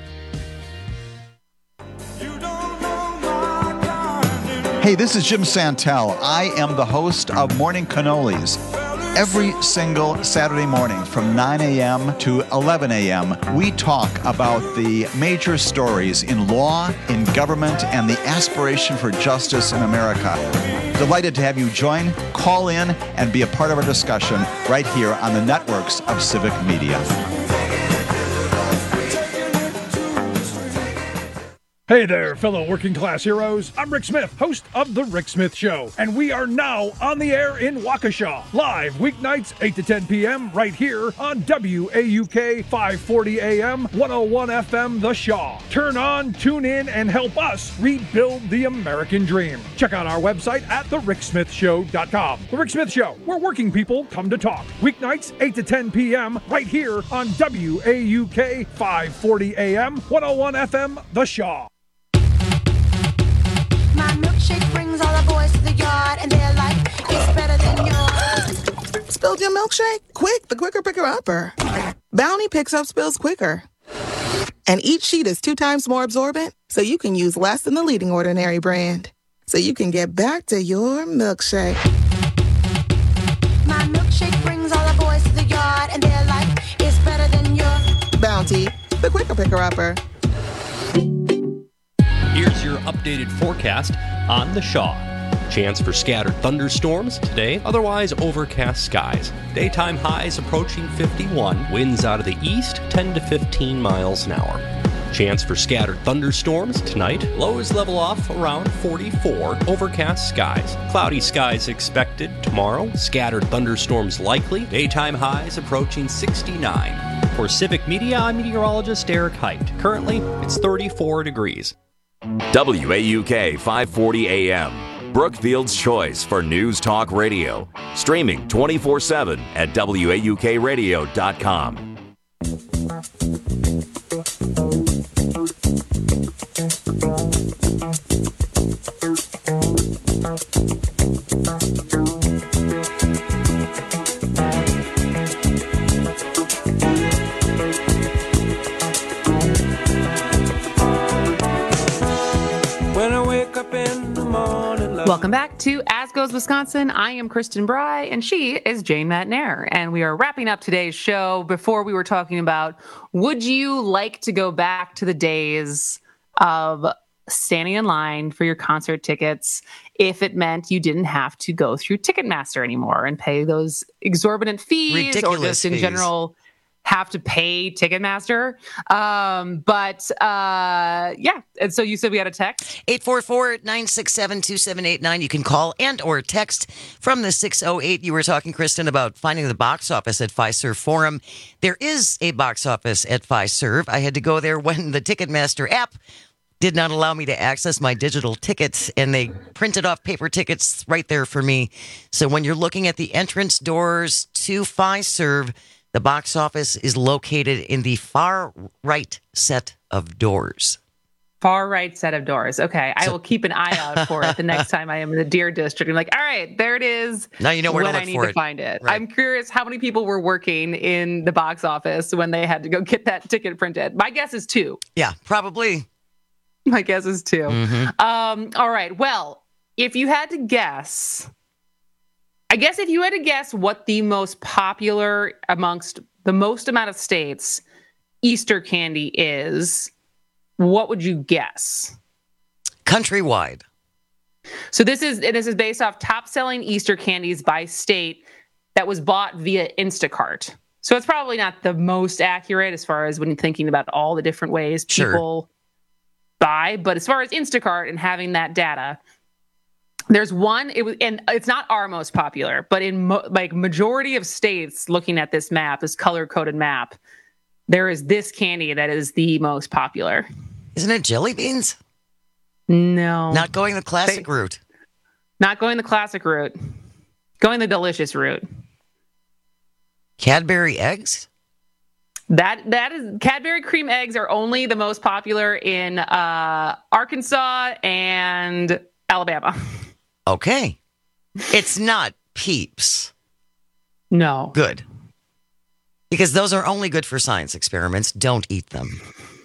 Speaker 7: Hey, this is Jim Santel. I am the host of Morning Cannolis. Every single Saturday morning from nine a.m. to eleven a.m., we talk about the major stories in law, in government, and the aspiration for justice in America. Delighted to have you join, call in, and be a part of our discussion right here on the networks of Civic Media.
Speaker 1: Hey there, fellow working class heroes. I'm Rick Smith, host of The Rick Smith Show, and we are now on the air in Waukesha, live weeknights eight to ten p.m. right here on W A U K five forty A M, one oh one F M The Shaw. Turn on, tune in, and help us rebuild the American dream. Check out our website at the rick smith show dot com. The Rick Smith Show, where working people come to talk. Weeknights eight to ten p.m. right here on W A U K five forty A M, one oh one F M The Shaw.
Speaker 8: My milkshake brings all the boys to the yard, and they're like, it's better than yours.
Speaker 16: Spilled your milkshake? Quick, the quicker picker upper. Bounty picks up spills quicker. And each sheet is two times more absorbent, so you can use less than the leading Ordinary brand. So you can get back to your milkshake.
Speaker 8: My milkshake brings all the boys to the yard, and they're like, it's better than yours.
Speaker 16: Bounty, the quicker picker upper.
Speaker 17: Here's your updated forecast on the Shaw. Chance for scattered thunderstorms today, otherwise overcast skies. Daytime highs approaching fifty-one, winds out of the east ten to fifteen miles an hour. Chance for scattered thunderstorms tonight, lows level off around forty-four, overcast skies. Cloudy skies expected tomorrow, scattered thunderstorms likely, daytime highs approaching sixty-nine. For Civic Media, I'm meteorologist Eric Height. Currently, it's thirty-four degrees.
Speaker 30: W A U K five forty A M, Brookfield's choice for news talk radio. Streaming twenty-four seven at W A U K radio dot com.
Speaker 22: Welcome back to As Goes Wisconsin. I am Kristen Bry, and she is Jane Matnair. And we are wrapping up today's show. Before we were talking about, would you like to go back to the days of standing in line for your concert tickets if it meant you didn't have to go through Ticketmaster anymore and pay those exorbitant fees,
Speaker 24: Ridiculous
Speaker 22: or just in
Speaker 24: fees.
Speaker 22: general have to pay Ticketmaster. Um, but uh, yeah, and so you said we had a text?
Speaker 24: eight four four, nine six seven, two seven eight nine. You can call and or text from the six oh eight. You were talking, Kristen, about finding the box office at Fiserv Forum. There is a box office at Fiserv. I had to go there when the Ticketmaster app did not allow me to access my digital tickets, and they printed off paper tickets right there for me. So when you're looking at the entrance doors to Fiserv, the box office is located in the far right set of doors.
Speaker 22: Far right set of doors. Okay. I will keep an eye out for it the next time I am in the Deer District. I'm like, all right, there it is.
Speaker 24: Now you know where to
Speaker 22: when
Speaker 24: look
Speaker 22: I need
Speaker 24: for
Speaker 22: to
Speaker 24: it.
Speaker 22: find it.
Speaker 24: Right.
Speaker 22: I'm curious how many people were working in the box office when they had to go get that ticket printed. My guess is two.
Speaker 24: Yeah, probably.
Speaker 22: My guess is two.
Speaker 24: Mm-hmm.
Speaker 22: Um, all right. Well, if you had to guess, I guess if you had to guess what the most popular amongst the most amount of states Easter candy is, what would you guess?
Speaker 24: Countrywide.
Speaker 22: So this is this is based off top selling Easter candies by state that was bought via Instacart. So it's probably not the most accurate as far as when you're thinking about all the different ways people
Speaker 24: Sure.
Speaker 22: buy. But as far as Instacart and having that data, there's one, it was, and it's not our most popular, but in mo- like majority of states looking at this map, this color-coded map, there is this candy that is the most popular.
Speaker 24: Isn't it jelly beans?
Speaker 22: No.
Speaker 24: Not going the classic
Speaker 22: They-
Speaker 24: route.
Speaker 22: Not going the classic route. Going the delicious route.
Speaker 24: Cadbury eggs?
Speaker 22: That that is Cadbury cream eggs are only the most popular in uh, Arkansas and Alabama.
Speaker 24: Okay. It's not Peeps.
Speaker 22: No.
Speaker 24: Good. Because those are only good for science experiments. Don't eat them.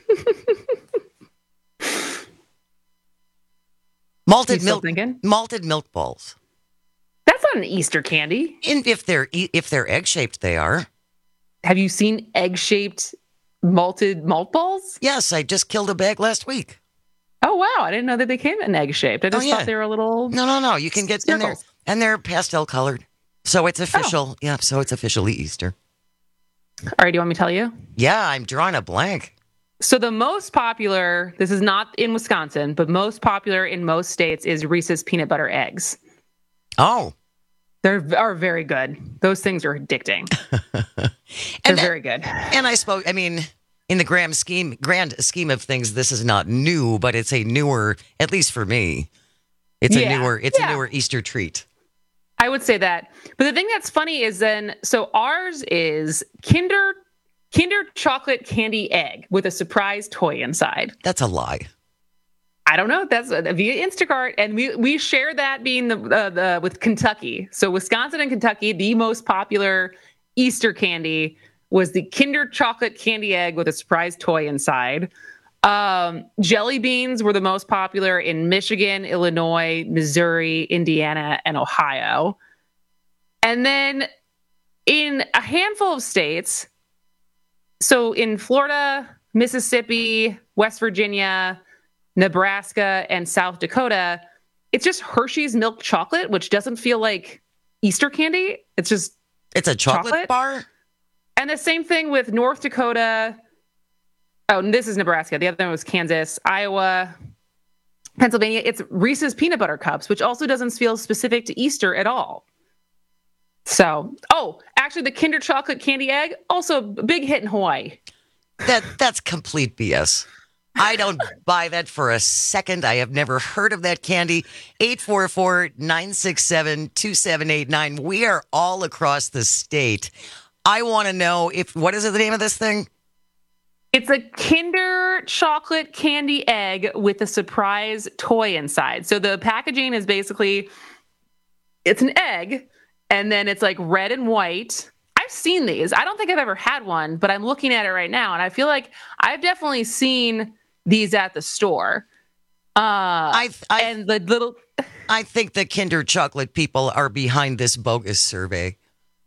Speaker 24: Malted
Speaker 22: You still
Speaker 24: milk.
Speaker 22: thinking?
Speaker 24: Malted milk balls.
Speaker 22: That's not an Easter candy.
Speaker 24: And if they're e- if they're egg shaped, they are.
Speaker 22: Have you seen egg-shaped malted malt balls?
Speaker 24: Yes, I just killed a bag last week.
Speaker 22: Oh, wow. I didn't know that they came in egg-shaped. I just
Speaker 24: Oh, yeah.
Speaker 22: thought they were a little...
Speaker 24: No, no, no. You can get in there.
Speaker 22: circles.
Speaker 24: And they're pastel colored. So it's official. Yeah, so it's officially Easter.
Speaker 22: All right, do you want me to tell you?
Speaker 24: Yeah, I'm drawing a blank.
Speaker 22: So the most popular, this is not in Wisconsin, but most popular in most states is Reese's peanut butter eggs.
Speaker 24: Oh.
Speaker 22: They are very good. Those things are addicting. They're
Speaker 24: and,
Speaker 22: very good.
Speaker 24: And I suppose, I mean, in the grand scheme, grand scheme of things, this is not new, but it's a newer, at least for me, it's
Speaker 22: Yeah,
Speaker 24: a newer, it's
Speaker 22: yeah.
Speaker 24: a newer Easter treat.
Speaker 22: I would say that. But the thing that's funny is then, so ours is Kinder Kinder chocolate candy egg with a surprise toy inside.
Speaker 24: That's a lie.
Speaker 22: I don't know. That's uh, via Instacart, and we we share that being the uh, the with Kentucky. So Wisconsin and Kentucky, the most popular Easter candy was the Kinder chocolate candy egg with a surprise toy inside. Um, jelly beans were the most popular in Michigan, Illinois, Missouri, Indiana, and Ohio. And then in a handful of states, so in Florida, Mississippi, West Virginia, Nebraska, and South Dakota, it's just Hershey's milk chocolate, which doesn't feel like Easter candy. It's just
Speaker 24: It's a chocolate,
Speaker 22: chocolate.
Speaker 24: bar?
Speaker 22: And the same thing with North Dakota. Oh, and this is Nebraska. The other one was Kansas, Iowa, Pennsylvania. It's Reese's peanut butter cups, which also doesn't feel specific to Easter at all. So, oh, actually, the Kinder chocolate candy egg, also a big hit in Hawaii.
Speaker 24: That That's complete B S. I don't buy that for a second. I have never heard of that candy. eight four four, nine six seven, two seven eight nine. We are all across the state. I want to know if, what is the name of this thing?
Speaker 22: It's a Kinder chocolate candy egg with a surprise toy inside. So the packaging is basically, it's an egg, and then it's like red and white. I've seen these. I don't think I've ever had one, but I'm looking at it right now, and I feel like I've definitely seen these at the store. Uh,
Speaker 24: I, I
Speaker 22: and the little.
Speaker 24: I think the Kinder chocolate people are behind this bogus survey.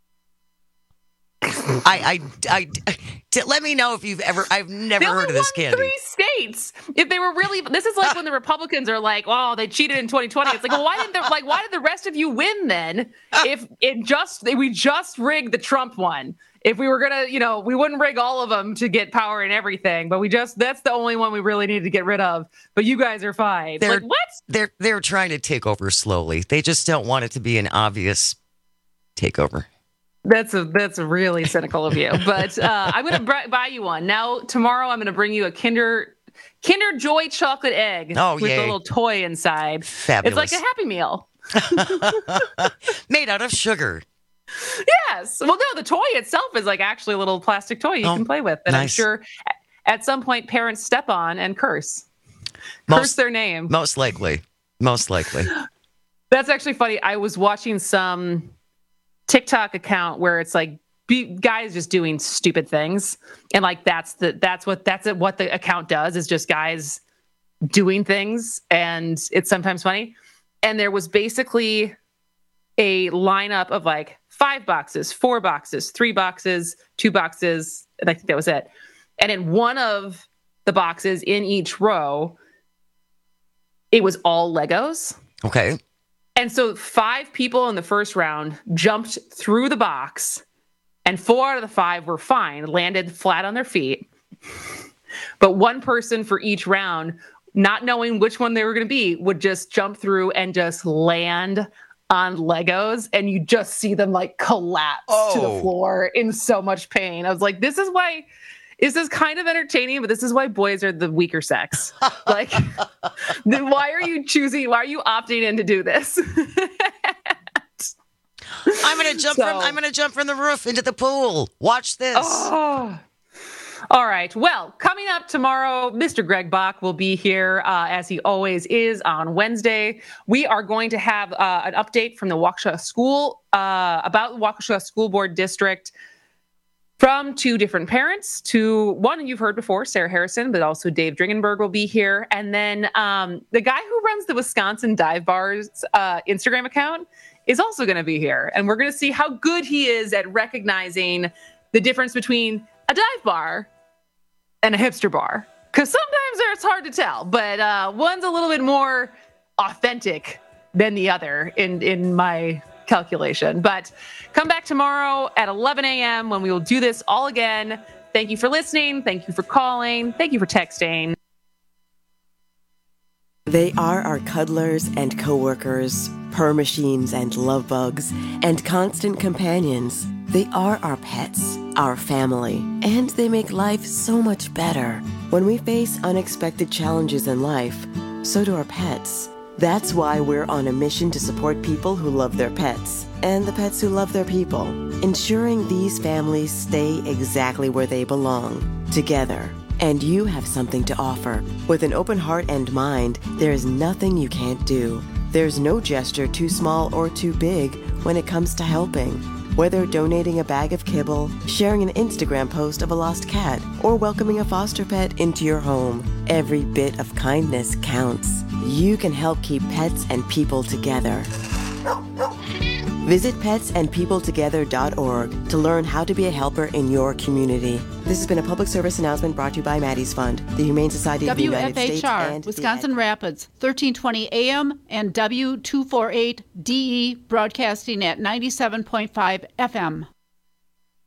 Speaker 24: I, I, I, to let me know if you've ever. I've never
Speaker 22: They only
Speaker 24: heard of this
Speaker 22: won
Speaker 24: candy.
Speaker 22: Three states. If they were really, this is like when the Republicans are like, "Oh, they cheated in twenty twenty." It's like, well, why didn't the like, why did the rest of you win then? If it just we just rigged the Trump one. If we were gonna, you know, we wouldn't rig all of them to get power and everything, but we just that's the only one we really need to get rid of. But you guys are fine. It's
Speaker 24: They're,
Speaker 22: like what?
Speaker 24: They're they're trying to take over slowly. They just don't want it to be an obvious takeover.
Speaker 22: That's a that's really cynical of you, but uh, I'm gonna br- buy you one now. Tomorrow, I'm gonna bring you a Kinder Kinder Joy chocolate egg
Speaker 24: Oh,
Speaker 22: with
Speaker 24: yay.
Speaker 22: a little toy inside.
Speaker 24: Fabulous.
Speaker 22: It's like a Happy Meal.
Speaker 24: Made out of sugar.
Speaker 22: Yes. Well, no, the toy itself is like actually a little plastic toy you
Speaker 24: Oh,
Speaker 22: can play with that I'm
Speaker 24: nice.
Speaker 22: sure a- at some point parents step on and curse,
Speaker 24: Most-
Speaker 22: curse their name.
Speaker 24: Most likely. Most likely.
Speaker 22: That's actually funny. I was watching some TikTok account where it's like be, guys just doing stupid things, and like that's the that's what that's what the account does is just guys doing things, and it's sometimes funny. And there was basically a lineup of like five boxes, four boxes, three boxes, two boxes, and I think that was it. And in one of the boxes in each row, it was all Legos.
Speaker 24: Okay.
Speaker 22: And so five people in the first round jumped through the box, and four out of the five were fine, landed flat on their feet. But one person for each round, not knowing which one they were going to be, would just jump through and just land on Legos, and you just see them like collapse
Speaker 24: Oh.
Speaker 22: to the floor in so much pain. I was like, this is why, this is kind of entertaining, but this is why boys are the weaker sex. Like, then why are you choosing, why are you opting in to do this?
Speaker 24: I'm gonna jump
Speaker 22: So-
Speaker 24: from I'm gonna jump from the roof into the pool. Watch this.
Speaker 22: Oh. All right. Well, coming up tomorrow, Mister Greg Bach will be here, uh, as he always is on Wednesday. We are going to have uh, an update from the Waukesha School uh, about the Waukesha School Board District from two different parents. To one you've heard before, Sarah Harrison, but also Dave Dringenberg will be here. And then um, the guy who runs the Wisconsin Dive Bar's uh, Instagram account is also going to be here. And we're going to see how good he is at recognizing the difference between a dive bar and a hipster bar. Because sometimes there it's hard to tell, but uh, one's a little bit more authentic than the other in, in my calculation. But come back tomorrow at eleven a.m. when we will do this all again. Thank Thank you for listening. Thank you for calling. Thank you for texting.
Speaker 3: They are our cuddlers and coworkers, purr machines and love bugs, and constant companions. They are our pets, our family, and they make life so much better. When we face unexpected challenges in life, so do our pets. That's why we're on a mission to support people who love their pets and the pets who love their people, ensuring these families stay exactly where they belong, together. And you have something to offer. With an open heart and mind, there is nothing you can't do. There's no gesture too small or too big when it comes to helping. Whether donating a bag of kibble, sharing an Instagram post of a lost cat, or welcoming a foster pet into your home, every bit of kindness counts. You can help keep pets and people together. Visit pets and people together dot org to learn how to be a helper in your community. This has been a public service announcement brought to you by Maddie's Fund, the Humane Society of the United States,
Speaker 4: W F H R,
Speaker 3: and
Speaker 4: Wisconsin Rapids, thirteen twenty A M and W two forty-eight D E broadcasting at ninety-seven point five F M.